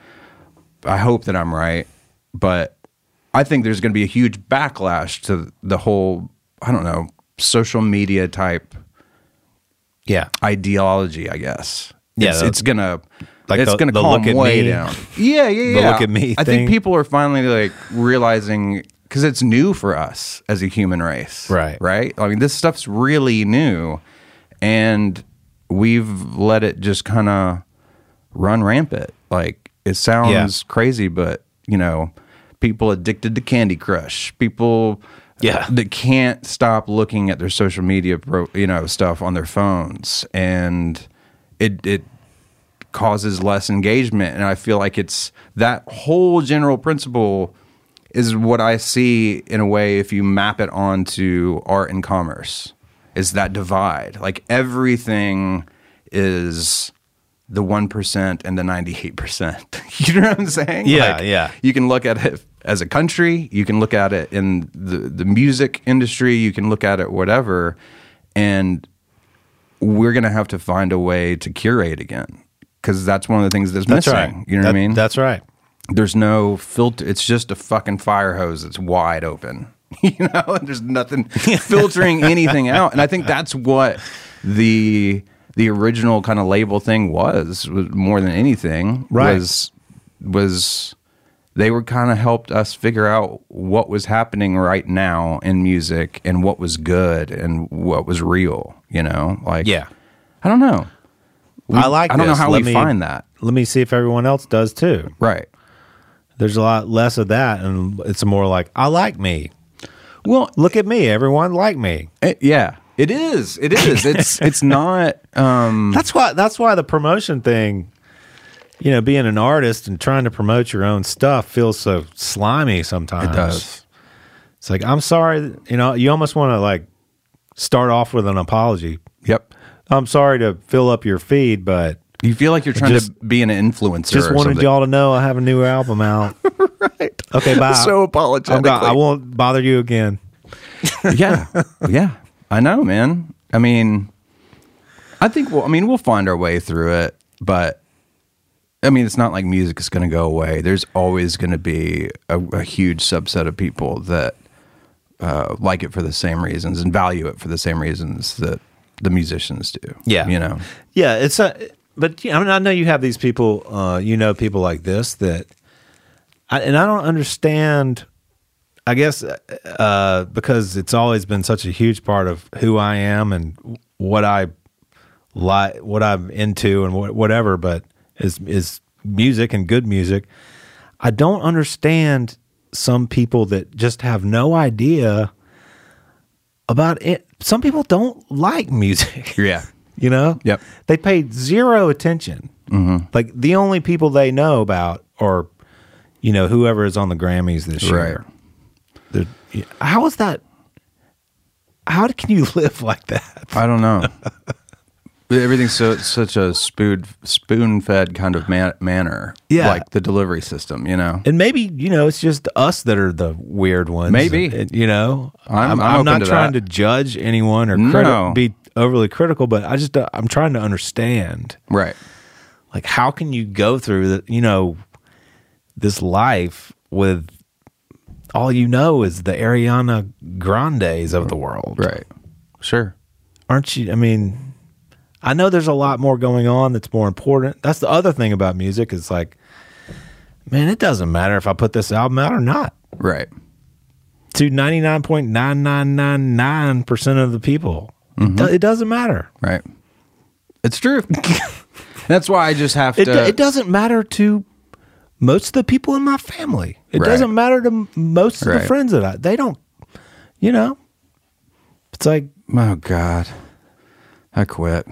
I hope that I'm right, but I think there's going to be a huge backlash to the whole, I don't know, social media type Yeah. ideology, I guess. Yeah, It's gonna like it's the- gonna the calm look at way me. down. Yeah. The look at me I thing. think people are finally like realizing because it's new for us as a human race, Right. Right. I mean, this stuff's really new, and we've let it just kind of run rampant. Like it sounds crazy, but you know, people addicted to Candy Crush, people. Yeah. That can't stop looking at their social media stuff on their phones, and it causes less engagement. And I feel like it's that whole general principle is what I see in a way if you map it onto art and commerce, is that divide. Like everything is the 1% and the 98%. You know what I'm saying? Yeah, like, yeah. You can look at it as a country, you can look at it in the music industry, you can look at it whatever, and we're going to have to find a way to curate again, because that's one of the things that's missing. Right. You know what I mean? That's right. There's no filter. It's just a fucking fire hose that's wide open. You know, and there's nothing filtering anything out. And I think that's what the original kind of label thing was more than anything. Right. Was they were kind of helped us figure out what was happening right now in music and what was good and what was real. You know, like I don't know. I don't know how we find that. Let me see if everyone else does too. Right. There's a lot less of that, and it's more like, I like me. Well, Look at me. Everyone like me. yeah, it is. It is. It's not. That's why the promotion thing, you know, being an artist and trying to promote your own stuff feels so slimy sometimes. It does. It's like, I'm sorry, you know, you almost want to like start off with an apology. Yep. I'm sorry to fill up your feed, but You feel like you're trying to be an influencer. just or wanted something. y'all to know I have a new album out. Right. Okay, bye. So apologetically. I won't bother you again. Yeah. Yeah. I know, man. I mean, I think we'll find our way through it, but I mean, it's not like music is going to go away. There's always going to be a huge subset of people that like it for the same reasons and value it for the same reasons that the musicians do. Yeah. You know? Yeah, but I mean, I know you have these people, you know, people like this that, and I don't understand, I guess, because it's always been such a huge part of who I am and what I like, what I'm into and whatever, but is music and good music. I don't understand some people that just have no idea about it. Some people don't like music. Yeah. You know? Yep. They paid zero attention. Mm-hmm. Like the only people they know about are, you know, whoever is on the Grammys this year. Right. How is that? How can you live like that? I don't know. Everything's such a spoon-fed kind of manner. Yeah. Like the delivery system, you know? And maybe, you know, it's just us that are the weird ones. Maybe. You know? I'm not open to trying that. to judge anyone or No. be overly critical, but I'm trying to understand. Right. Like, how can you go through you know, this life with all you know is the Ariana Grandes of the world? Right. Sure. Aren't you? I mean, I know there's a lot more going on that's more important. That's the other thing about music is like, man, it doesn't matter if I put this album out or not. Right. To 99.9999% of the people, it doesn't matter. Right. It's true. That's why I just have to. It doesn't matter to most of the people in my family. It Right. doesn't matter to most of the Right. friends that they don't, you know, it's like, Oh God, I quit.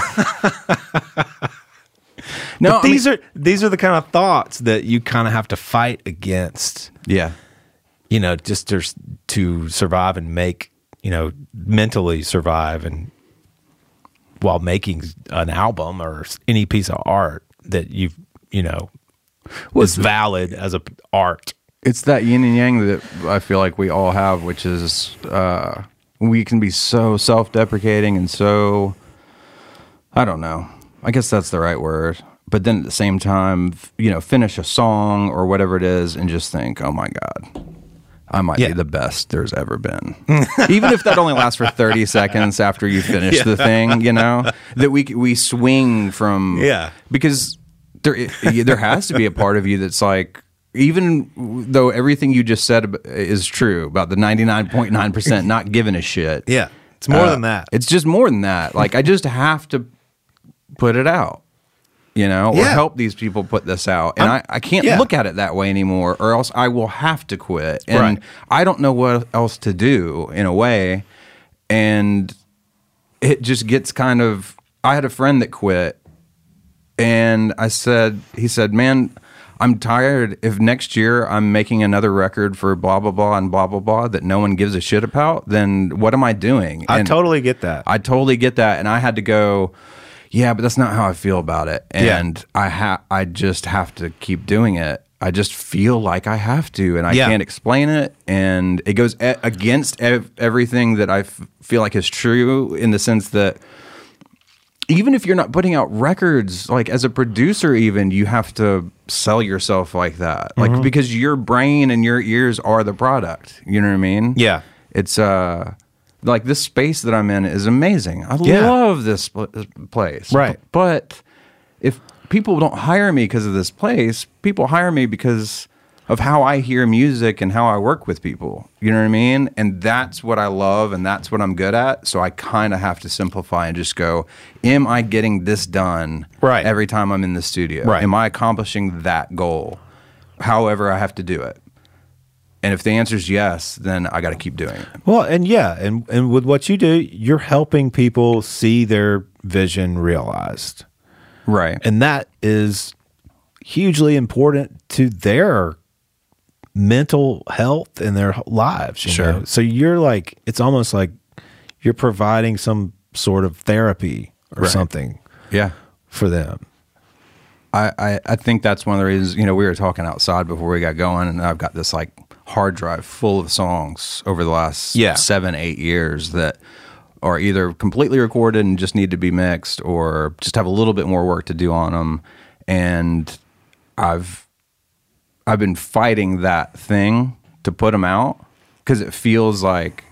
No, but these are the kind of thoughts that you kind of have to fight against, yeah, you know, just to survive and make, you know, mentally survive and while making an album or any piece of art that you know, is valid as a art. it's that yin and yang that I feel like we all have, which is we can be so self-deprecating and so, I don't know. I guess that's the right word. But then at the same time, you know, finish a song or whatever it is and just think, oh my God, I might be the best there's ever been. Even if that only lasts for 30 seconds after you finish the thing, you know, that we swing from, because there has to be a part of you that's like, even though everything you just said is true about the 99.9% not giving a shit. Yeah. It's more than that. It's just more than that. Like, I just have to put it out, you know, or help these people put this out. And I can't look at it that way anymore, or else I will have to quit. And I don't know what else to do in a way. And it just gets kind of, I had a friend that quit And he said, man, I'm tired. If next year I'm making another record for blah, blah, blah, and blah, blah, blah that no one gives a shit about, then what am I doing? I And totally get that. I totally get that. And I had to go, yeah, but that's not how I feel about it. And I just have to keep doing it. I just feel like I have to, and I can't explain it. And it goes against everything that I feel like is true, in the sense that even if you're not putting out records, like as a producer, even you have to sell yourself like that, like because your brain and your ears are the product. You know what I mean? Yeah. It's like this space that I'm in is amazing. I love this place. Right. But if people don't hire me because of this place, people hire me because of how I hear music and how I work with people. You know what I mean? And that's what I love, and that's what I'm good at. So I kind of have to simplify and just go, am I getting this done every time I'm in the studio? Right. Am I accomplishing that goal? However I have to do it. And if the answer is yes, then I got to keep doing it. Well, and with what you do, you're helping people see their vision realized. Right. And that is hugely important to their mental health in their lives. You know? So you're like, it's almost like you're providing some sort of therapy or something for them. I think that's one of the reasons, we were talking outside before we got going, and I've got this like hard drive full of songs over the last 7-8 years that are either completely recorded and just need to be mixed, or just have a little bit more work to do on them. And I've been fighting that thing to put them out, because it feels like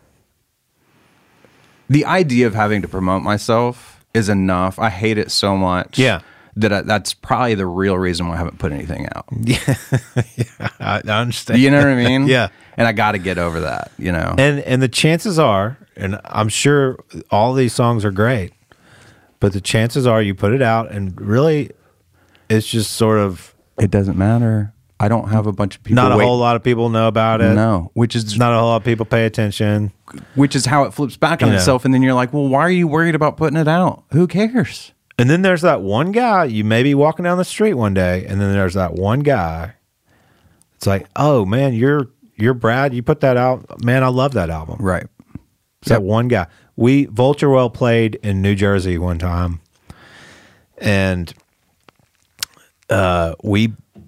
the idea of having to promote myself is enough. I hate it so much. That that's probably the real reason why I haven't put anything out. I understand. You know what I mean? Yeah. And I got to get over that, And the chances are, and I'm sure all these songs are great, but the chances are you put it out and really it's just sort of... It doesn't matter. I don't have a bunch of people... Not a whole lot of people know about it. No. Which is... Not a whole lot of people pay attention. Which is how it flips back on itself. And then you're like, well, why are you worried about putting it out? Who cares? And then there's that one guy, you may be walking down the street one day, and then there's that one guy. It's like, oh man, you're Brad, you put that out. Man, I love that album. Right. It's that one guy. Vulture Well played in New Jersey one time, and we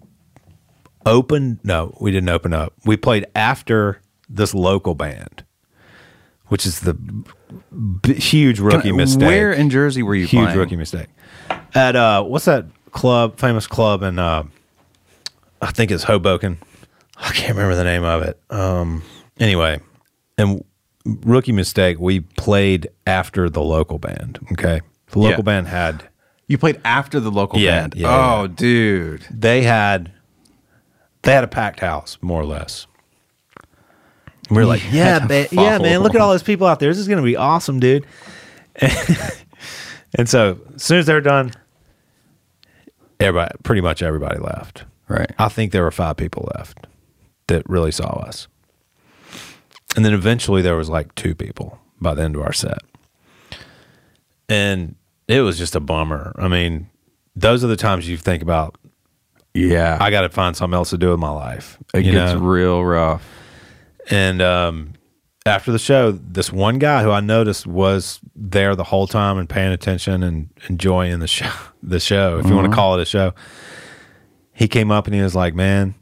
didn't open up. We played after this local band, which is the huge rookie mistake. Where in Jersey were you playing? Huge rookie mistake. At, what's that famous club in, I think it's Hoboken. I can't remember the name of it. Anyway, and rookie mistake, we played after the local band, okay? The local band had... You played after the local band? Yeah. Dude. They had a packed house, more or less. And we were like, yeah, man, look at all those people out there. This is going to be awesome, dude. And so as soon as they're done, pretty much everybody left. Right. I think there were 5 people left that really saw us. And then eventually there was like 2 people by the end of our set. And it was just a bummer. I mean, those are the times you think about, I got to find something else to do with my life. It gets real rough. And after the show, this one guy who I noticed was there the whole time and paying attention and enjoying the show, if you want to call it a show, he came up and he was like, man,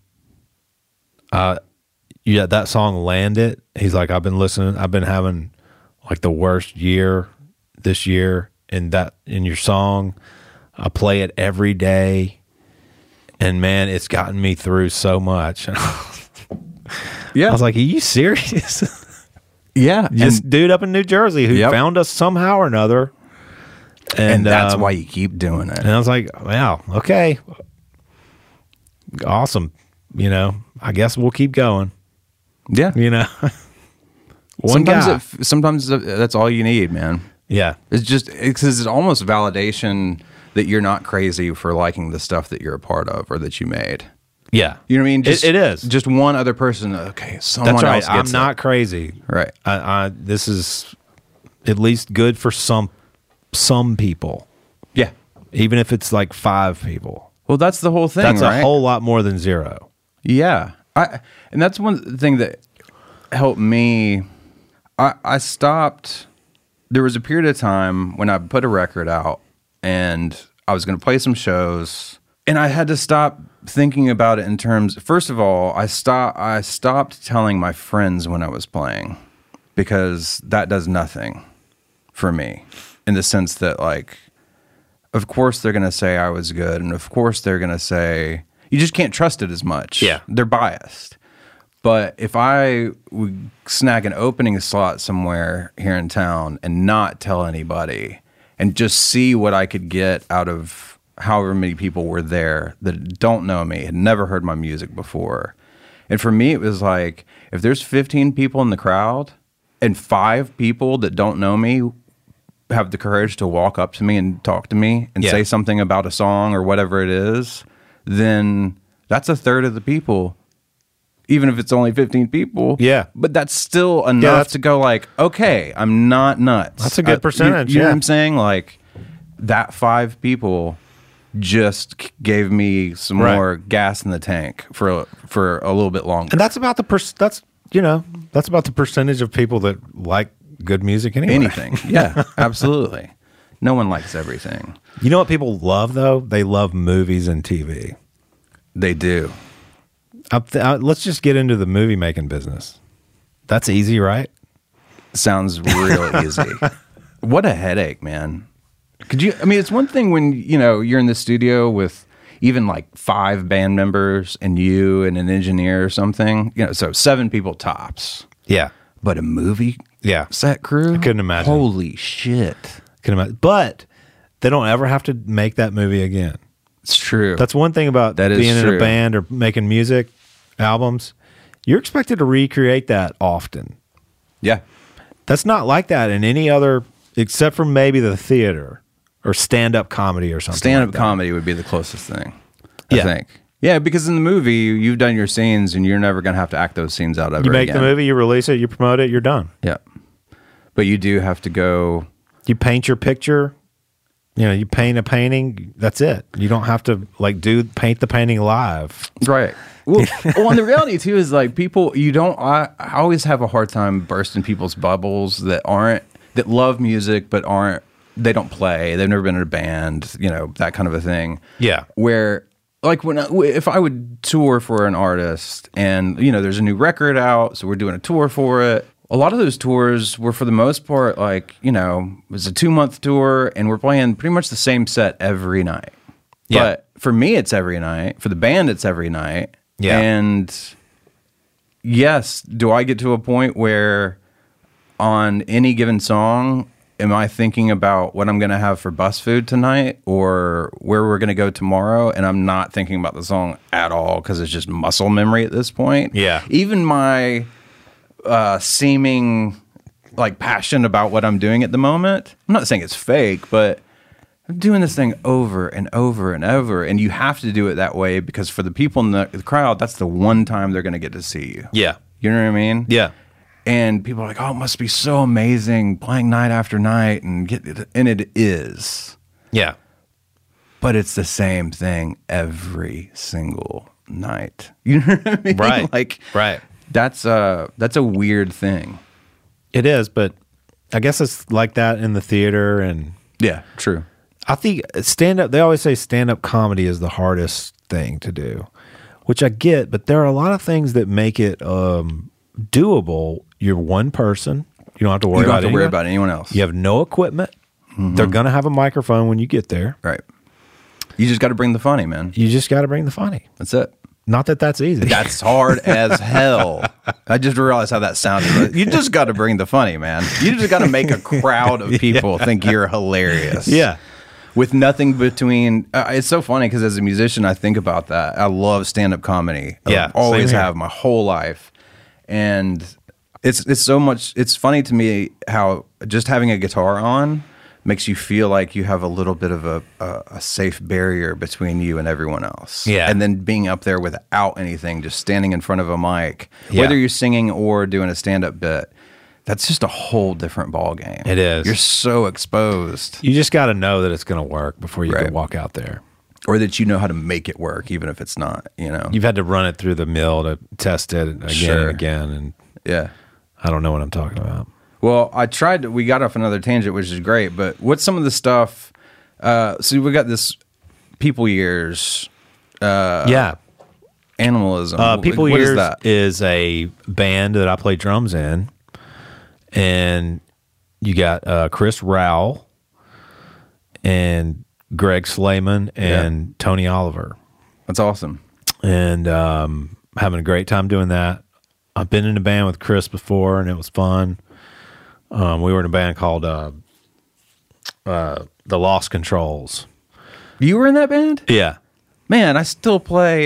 that song Landed. He's like, I've been listening. I've been having like the worst year this year in your song. I play it every day. And man, it's gotten me through so much. Yeah. I was like, are you serious? Yeah. This dude up in New Jersey who found us somehow or another. And that's why you keep doing it. And I was like, wow, okay. Awesome. I guess we'll keep going. Yeah. Sometimes that's all you need, man. Yeah. It's because it's almost validation that you're not crazy for liking the stuff that you're a part of or that you made. Yeah. You know what I mean? It is. Just one other person. Okay, someone That's right. else gets I'm not crazy. Right. This is at least good for some people. Yeah. even if it's like 5 people. Well, that's the whole thing, That's right? a whole lot more than 0. Yeah. And that's one thing that helped me. I stopped. There was a period of time when I put a record out and I was going to play some shows, and I had to stop thinking about it in terms. First of all, I stopped telling my friends when I was playing, because that does nothing for me, in the sense that, like, of course they're going to say I was good, and of course they're going to say, you just can't trust it as much. Yeah. They're biased. But if I would snag an opening slot somewhere here in town and not tell anybody and just see what I could get out of however many people were there that don't know me, had never heard my music before. And for me, it was like, if there's 15 people in the crowd and 5 people that don't know me have the courage to walk up to me and talk to me and say something about a song or whatever it is, then that's a third of the people, even if it's only 15 people. Yeah. But that's still enough to go like, okay, I'm not nuts. That's a good percentage. You know what I'm saying? Like, that 5 people just gave me some more gas in the tank for a little bit longer. And that's about that's about the percentage of people that like good music anyway. Anything. Yeah, absolutely. No one likes everything. You know what people love, though? They love movies and TV. They do. Let's just get into the movie making business. That's easy, right? Sounds real easy. What a headache, man. It's one thing when, you're in the studio with even like 5 band members and you and an engineer or something, so 7 people tops. Yeah. But a movie set crew? I couldn't imagine. Holy shit. Couldn't imagine. But they don't ever have to make that movie again. It's true. That's one thing about being in a band or making music albums. You're expected to recreate that often. Yeah. That's not like that in any other, except for maybe the theater or stand-up comedy or something. Stand-up comedy would be the closest thing, I think. Yeah, because in the movie, you've done your scenes and you're never going to have to act those scenes out ever again. You make the movie, you release it, you promote it, you're done. Yeah. But you do have to go. You paint your picture. You paint a painting. That's it. You don't have to paint the painting live. Right. Well, and the reality too is like people. I always have a hard time bursting people's bubbles that love music but they don't play. They've never been in a band. That kind of a thing. Yeah. Where like if I would tour for an artist and there's a new record out, so we're doing a tour for it. A lot of those tours were, for the most part, it was a 2-month tour, and we're playing pretty much the same set every night. Yeah. But for me, it's every night. For the band, it's every night. Yeah. And yes, do I get to a point where on any given song, am I thinking about what I'm going to have for bus food tonight or where we're going to go tomorrow? And I'm not thinking about the song at all because it's just muscle memory at this point. Yeah. Even my seeming like passion about what I'm doing at the moment, I'm not saying it's fake, but I'm doing this thing over and over and over, and you have to do it that way because for the people in the crowd, that's the one time they're going to get to see you. Yeah. You know what I mean? Yeah. And people are like, oh, it must be so amazing playing night after night, and it is. Yeah. But it's the same thing every single night. You know what I mean? Right. Right. That's a weird thing. It is, but I guess it's like that in the theater and yeah, true. I think stand-up, they always say stand-up comedy is the hardest thing to do, which I get, but there are a lot of things that make it doable. You're one person. You don't have to worry about anyone else. You have no equipment. Mm-hmm. They're going to have a microphone when you get there. Right. You just got to bring the funny, man. You just got to bring the funny. That's it. Not that that's easy. That's hard as hell. I just realized how that sounded. You just got to bring the funny, man. You just got to make a crowd of people think you're hilarious. Yeah. With nothing between. It's so funny because as a musician, I think about that. I love stand-up comedy. Yeah. I always have my whole life. And it's so much. It's funny to me how just having a guitar on makes you feel like you have a little bit of a safe barrier between you and everyone else. Yeah. And then being up there without anything, just standing in front of a mic, whether you're singing or doing a stand-up bit, that's just a whole different ball game. It is. You're so exposed. You just got to know that it's going to work before you Right. can walk out there. Or that you know how to make it work, even if it's not, you know? You've had to run it through the mill to test it again Sure. and again, and Yeah. I don't know what I'm talking about. Well, we got off another tangent, which is great, but what's some of the stuff? So we got this People Years, Yeah. Animalism. People What Years is that? is a band that I play drums in, and you got Chris Rowell and Greg Slayman and Tony Oliver, That's awesome. and having a great time doing that. I've been in a band with Chris before, and it was fun. We were in a band called The Lost Controls. You were in that band? Yeah. Man, I still play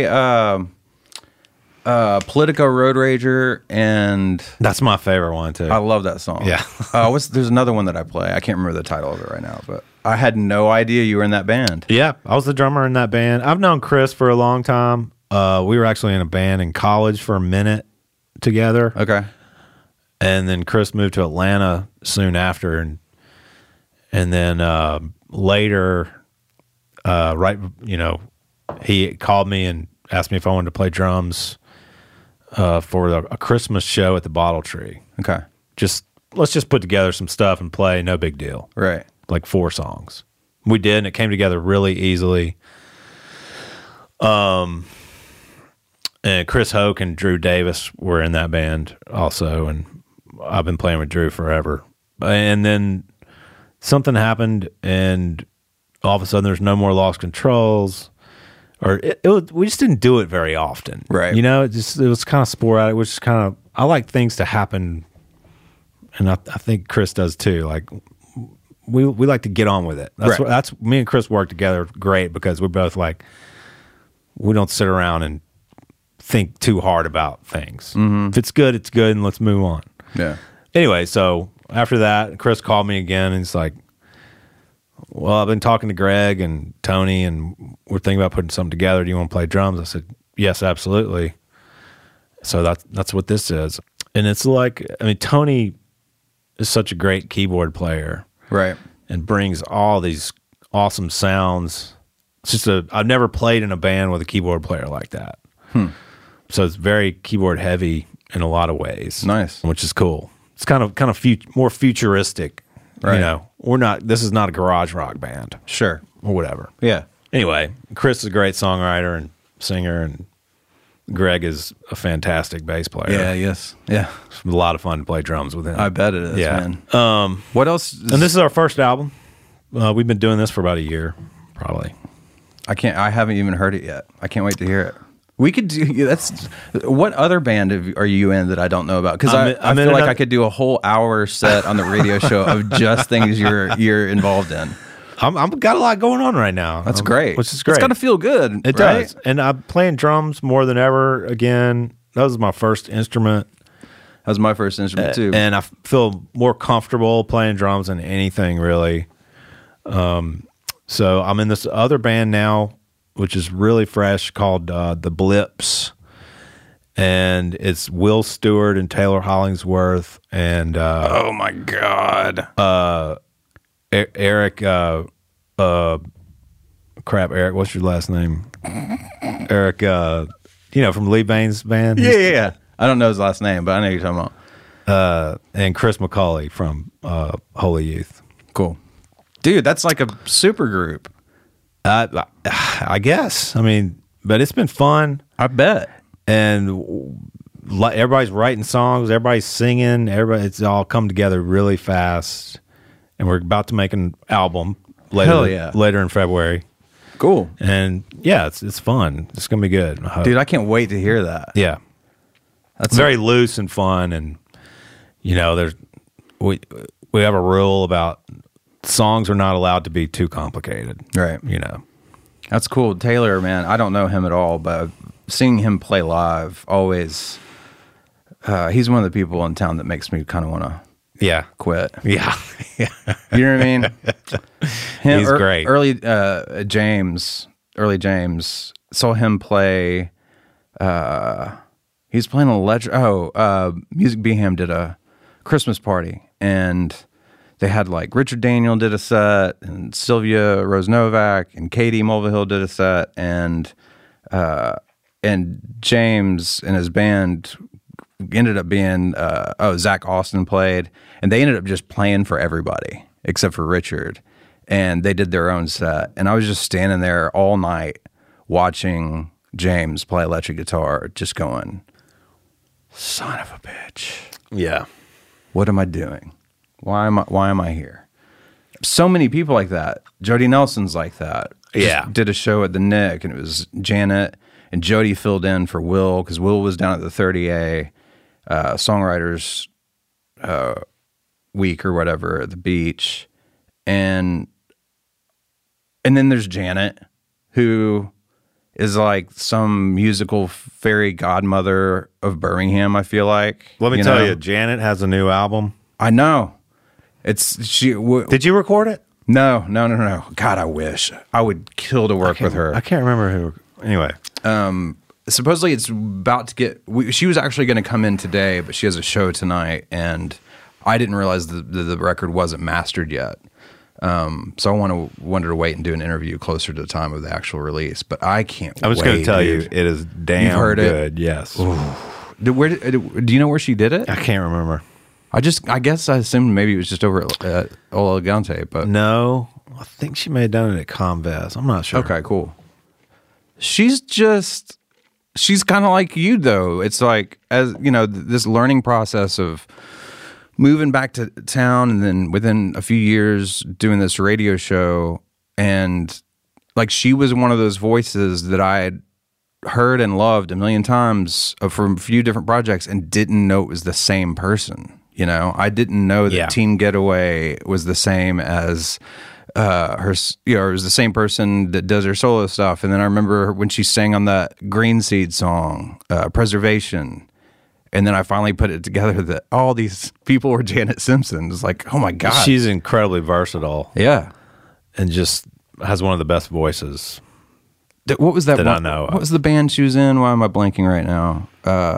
Politico Road Rager, and That's my favorite one, too. I love that song. Yeah. There's another one that I play. I can't remember the title of it right now, but I had no idea you were in that band. Yeah, I was the drummer in that band. I've known Chris for a long time. We were actually in a band in college for a minute together, Okay. and then Chris moved to Atlanta soon after, and then later, he called me and asked me if I wanted to play drums for a Christmas show at the Bottle Tree. Okay. Let's just put together some stuff and play. No big deal. Right. Like 4 songs. We did, and it came together really easily. And Chris Hoke and Drew Davis were in that band also, and I've been playing with Drew forever. And then something happened, and all of a sudden there's no more Lost Controls. Or we just didn't do it very often. Right. You know, it was kind of sporadic, which is kind of, I like things to happen, and I think Chris does too. Like, we like to get on with it. That's me and Chris work together great because we're both like, we don't sit around and think too hard about things. Mm-hmm. If it's good, it's good, and let's move on. Yeah. Anyway, so after that, Chris called me again, and he's like, well, I've been talking to Greg and Tony, and we're thinking about putting something together. Do you want to play drums? I said, yes, absolutely. So that's what this is. And it's like, I mean, Tony is such a great keyboard player. Right. And brings all these awesome sounds. It's just I've never played in a band with a keyboard player like that. So it's very keyboard heavy in a lot of ways. Nice. Which is cool. It's kind of more futuristic. Right. You know, this is not a garage rock band Sure. or whatever. Yeah. Anyway, Chris is a great songwriter and singer, and Greg is a fantastic bass player. Yeah. Yes. Yeah. It's a lot of fun to play drums with him. I bet it is, Yeah. man. What else? And this is our first album. We've been doing this for about a year, probably. I haven't even heard it yet. I can't wait to hear it. We could do that's. What other band are you in that I don't know about? Because I feel like I could do a whole hour set on the radio show of just things you're involved in. I've got a lot going on right now. That's great. Which is great. It's got to feel good. It right? does. And I'm playing drums more than ever again. That was my first instrument. That was my first instrument too. And I feel more comfortable playing drums than anything, really. So I'm in this other band now, which is really fresh, called The Blips. And it's Will Stewart and Taylor Hollingsworth and oh my God. Eric Eric, what's your last name? Eric from Lee Bain's band. Yeah. I don't know his last name, but I know you're talking about. And Chris McCauley from Holy Youth. Cool. Dude, that's like a super group. I guess. I mean, but it's been fun. I bet. And everybody's writing songs, everybody's singing, it's all come together really fast. And we're about to make an album later in February. Cool. And yeah, it's fun. It's gonna be good. Dude, I can't wait to hear that. Yeah, That's very loose and fun. And we have a rule about songs are not allowed to be too complicated. Right. That's cool. Taylor, man, I don't know him at all, but seeing him play live always, he's one of the people in town that makes me kind of want to quit. Yeah. You know what I mean? He's great. Early James, saw him play, he's playing a Music Beham did a Christmas party, and they had like Richard Daniel did a set, and Sylvia Rose Novak, and Katie Mulvihill did a set, and James and his band ended up being Zach Austin played, and they ended up just playing for everybody except for Richard, and they did their own set, and I was just standing there all night watching James play electric guitar, just going, son of a bitch. Yeah. What am I doing? Why am I here? So many people like that. Jody Nelson's like that. Just did a show at the Nick, and it was Janet and Jody filled in for Will because Will was down at the 30A Songwriters Week or whatever at the beach, and then there's Janet, who is like some musical fairy godmother of Birmingham, I feel like. Let me tell you, Janet has a new album. I know. Did you record it? No. God, I wish. I would kill to work with her. I can't remember who. Anyway. Supposedly it's about to get... she was actually going to come in today, but she has a show tonight, and I didn't realize the record wasn't mastered yet. So I wanted to wait and do an interview closer to the time of the actual release, but I can't wait. I was going to tell you, it is damn You've heard good. It? Yes. Do you know where she did it? I can't remember. I guess I assumed maybe it was just over at Ola Elegante, but... No, I think she may have done it at Convest. I'm not sure. Okay, cool. She's kind of like you, though. It's like, as you know, this learning process of moving back to town, and then within a few years doing this radio show, and like she was one of those voices that I had heard and loved a million times from a few different projects and didn't know it was the same person. You know, I didn't know that Teen Getaway was the same as her, it was the same person that does her solo stuff. And then I remember when she sang on that Green Seed song, Preservation. And then I finally put it together that all these people were Janet Simpson. It's like, oh my God. She's incredibly versatile. Yeah. And just has one of the best voices. What was that? I know. What was the band she was in? Why am I blanking right now?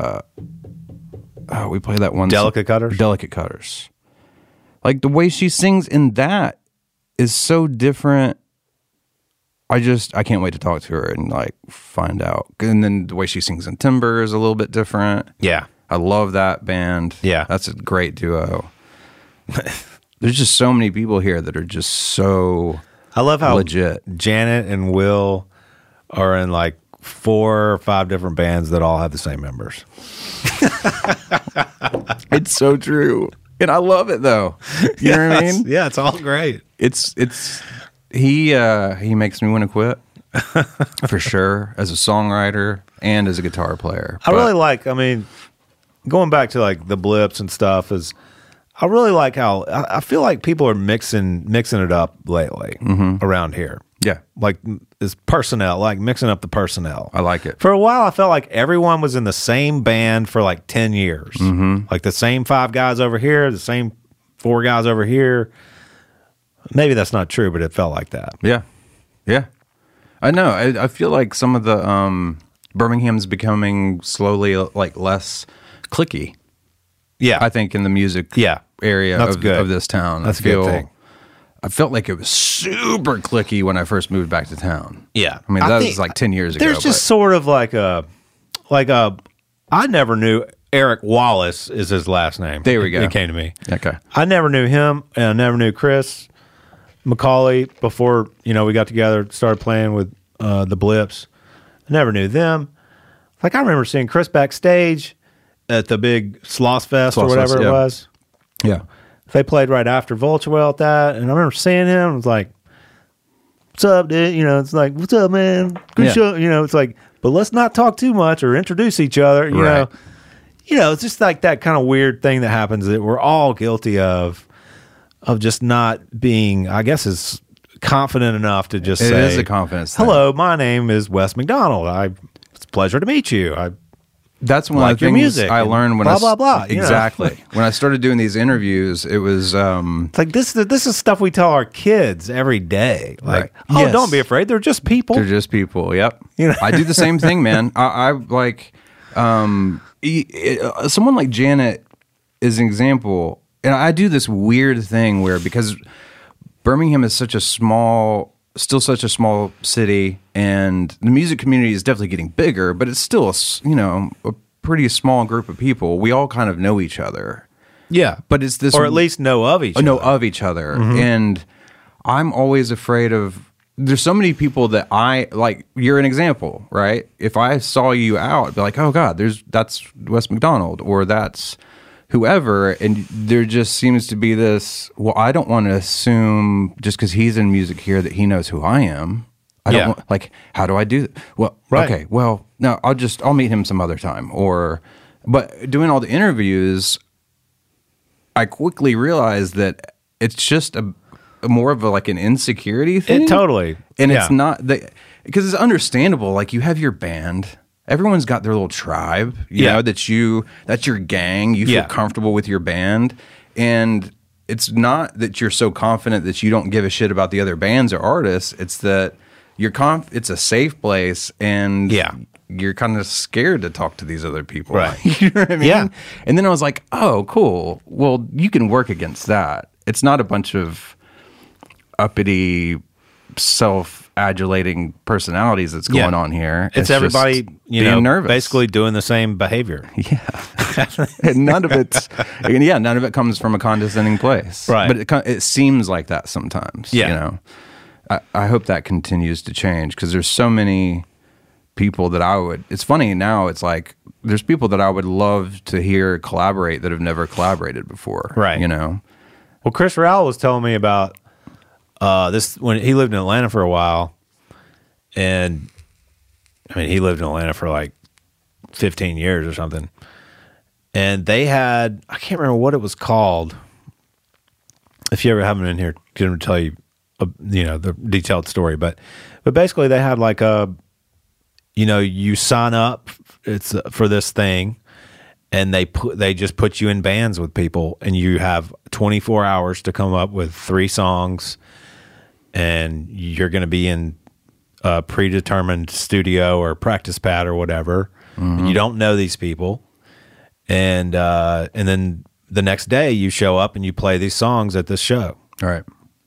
We played that one. Delicate Cutters? Delicate Cutters. Like the way she sings in that is so different. I can't wait to talk to her and like find out. And then the way she sings in Timber is a little bit different. Yeah. I love that band. Yeah. That's a great duo. There's just so many people here that are just so I love how legit. Janet and Will are in like 4 or 5 different bands that all have the same members. It's so true. And I love it though. You know what I mean? Yeah, it's all great. He makes me want to quit for sure as a songwriter and as a guitar player. I really like, going back to like the Blips and stuff is I really like how I feel like people are mixing it up lately around here. Yeah. Like is personnel, like mixing up the personnel. I like it. For a while, I felt like everyone was in the same band for like 10 years. Like the same 5 guys over here, the same 4 guys over here. Maybe that's not true, but it felt like that. Yeah. Yeah. I know. I feel like some of the Birmingham's becoming slowly like less cliquey. Yeah. I think in the music area of this town. That's a good thing. I felt like it was super cliquey when I first moved back to town. Yeah. I mean, that was like 10 years ago. There's just sort of like a, I never knew Eric Wallace is his last name. There we go. It came to me. Okay. I never knew him, and I never knew Chris McCauley before, we got together, started playing with the Blips. I never knew them. Like, I remember seeing Chris backstage at the big Sloss Fest or whatever it was. Yeah. They played right after Vulturewell at that, and I remember seeing him. I was like, "What's up, dude?" It's like, "What's up, man? Good show." It's like, but let's not talk too much or introduce each other. You know, it's just like that kind of weird thing that happens that we're all guilty of just not being, I guess, is confident enough to just say, it is a confidence thing. "Hello, my name is Wes McDonald. It's a pleasure to meet you." That's one like of the things music I learned when blah, blah. Exactly. When I started doing these interviews, it was it's like this is stuff we tell our kids every day. Like, Yes. don't be afraid. They're just people. They're just people. Yep. I do the same thing, man. I like someone like Janet is an example, and I do this weird thing where because Birmingham is still such a small city, and the music community is definitely getting bigger, but it's still a pretty small group of people. We all kind of know each other. Yeah. But it's this, or at least know of each other. Know of each other. And I'm always afraid of, there's so many people that you're an example, right? If I saw you out, I'd be like, oh God, that's Wes McDonald, or that's whoever. And there just seems to be this, well, I don't want to assume just because he's in music here that he knows who I am. I don't want, how do I do that? Well, okay, well, no, I'll meet him some other time. But doing all the interviews, I quickly realized that it's just more of an insecurity thing. Totally. And it's not because it's understandable. Like, you have your band. Everyone's got their little tribe, you know, that's your gang. You feel comfortable with your band. And it's not that you're so confident that you don't give a shit about the other bands or artists. It's that it's a safe place, and you're kind of scared to talk to these other people. Right. You know what I mean? Yeah. And then I was like, oh, cool. Well, you can work against that. It's not a bunch of uppity, self-adulating personalities that's going on here. It's everybody, being nervous. basically doing the same behavior. Yeah. And none of it comes from a condescending place. Right. But it seems like that sometimes. Yeah. You know? I hope that continues to change, because there's so many people that it's funny now, it's like there's people that I would love to hear collaborate that have never collaborated before. Right. You know? Well, Chris Rowell was telling me about this when he lived in Atlanta for a while. And I mean, he lived in Atlanta for 15 years or something. And they had, I can't remember what it was called. If you ever have them in here, can tell you, the detailed story. But basically they had you sign up for this thing, and they just put you in bands with people, and you have 24 hours to come up with 3 songs, and you're going to be in a predetermined studio or practice pad or whatever. And you don't know these people, and then the next day you show up and you play these songs at this show. All right.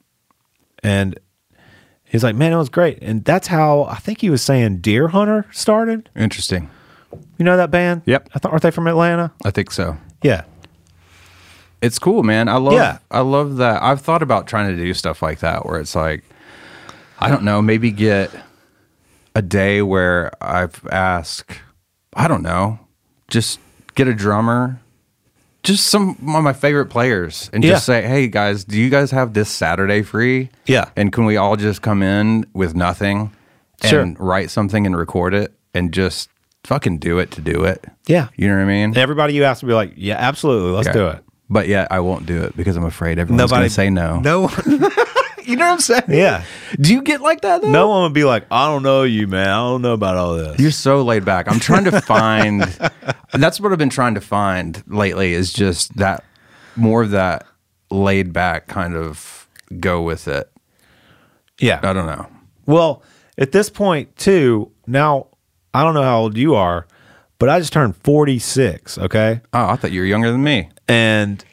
And he's like, man, it was great. And that's how, I think he was saying, Deer Hunter started. Interesting. You know that band? Yep. Aren't they from Atlanta? I think so. Yeah. It's cool, man. I love that. I've thought about trying to do stuff like that, where it's like, I don't know, maybe get a day where I've asked, I don't know, just get a drummer, just some of my favorite players, and just say, hey guys, do you guys have this Saturday free? Yeah. And can we all just come in with nothing and write something and record it and just fucking do it to do it? Yeah. You know what I mean? Everybody you ask will be like, yeah, absolutely, let's do it. But yeah, I won't do it because I'm afraid everyone's going to say no. No one. You know what I'm saying? Yeah. Do you get like that though? No one would be like, I don't know you, man. I don't know about all this. You're so laid back. I'm trying to find, that's what I've been trying to find lately, is just that, more of that laid back kind of go with it. Yeah. I don't know. Well, at this point too, now, I don't know how old you are, but I just turned 46, okay? Oh, I thought you were younger than me. And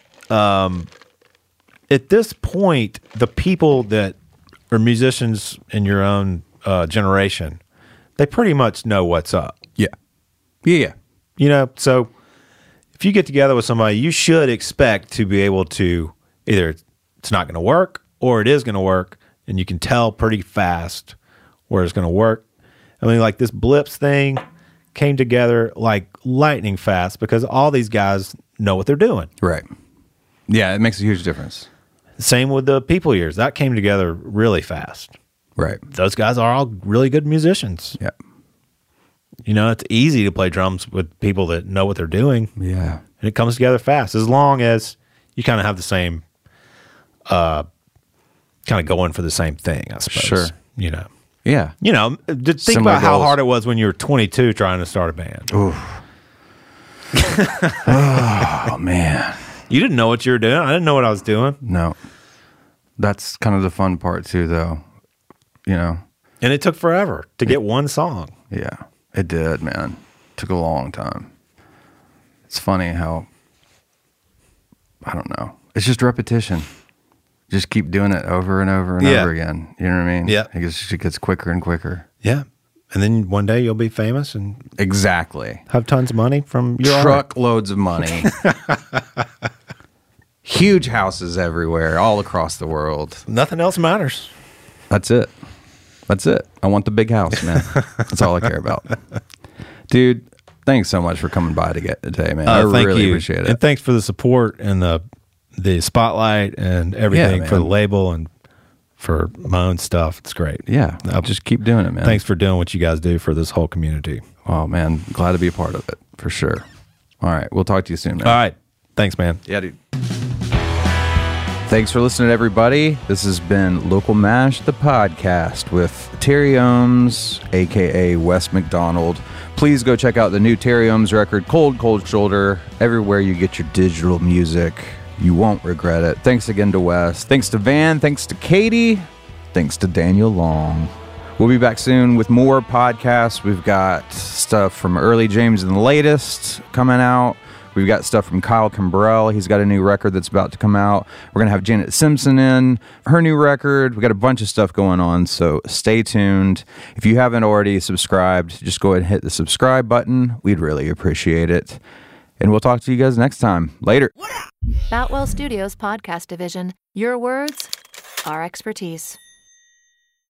at this point, the people that are musicians in your own generation, they pretty much know what's up. Yeah. Yeah. So if you get together with somebody, you should expect to be able to, either it's not going to work or it is going to work, and you can tell pretty fast where it's going to work. I mean, like this Blips thing came together like lightning fast because all these guys know what they're doing. Right. Yeah, it makes a huge difference. Same with the People Years. That came together really fast. Right. Those guys are all really good musicians. Yeah. It's easy to play drums with people that know what they're doing. Yeah. And it comes together fast, as long as you kind of have the same, kind of going for the same thing, I suppose. Sure. Yeah. Think Similar about how goals. hard it was when you were 22 trying to start a band. Oof. Oh, man. You didn't know what you were doing. I didn't know what I was doing. No. That's kind of the fun part, too, though. And it took forever to get one song. Yeah, it did, man. Took a long time. It's funny how I don't know. It's just repetition. Just keep doing it over and over and over again. You know what I mean? Yeah. It gets quicker and quicker. Yeah. And then one day you'll be famous and exactly have tons of money from your truckloads of money. Huge houses everywhere, all across the world. Nothing else matters. That's it. I want the big house, man. That's all I care about. Dude, thanks so much for coming by today, man. I really appreciate it. And thanks for the support and the spotlight and everything for the label and for my own stuff. It's great. Yeah. Just keep doing it, man. Thanks for doing what you guys do for this whole community. Oh, man. Glad to be a part of it, for sure. All right. We'll talk to you soon, man. All right. Thanks, man. Yeah, dude. Thanks for listening, everybody. This has been Local Mash, the podcast with Terry Ohms, a.k.a. Wes McDonald. Please go check out the new Terry Ohms record, Cold Shoulder, everywhere you get your digital music. You won't regret it. Thanks again to Wes. Thanks to Van. Thanks to Katie. Thanks to Daniel Long. We'll be back soon with more podcasts. We've got stuff from Early James and the Latest coming out. We've got stuff from Kyle Kimbrell. He's got a new record that's about to come out. We're going to have Janet Simpson in, her new record. We got a bunch of stuff going on, so stay tuned. If you haven't already subscribed, just go ahead and hit the subscribe button. We'd really appreciate it. And we'll talk to you guys next time. Later. Boutwell Studios Podcast Division. Your words, our expertise.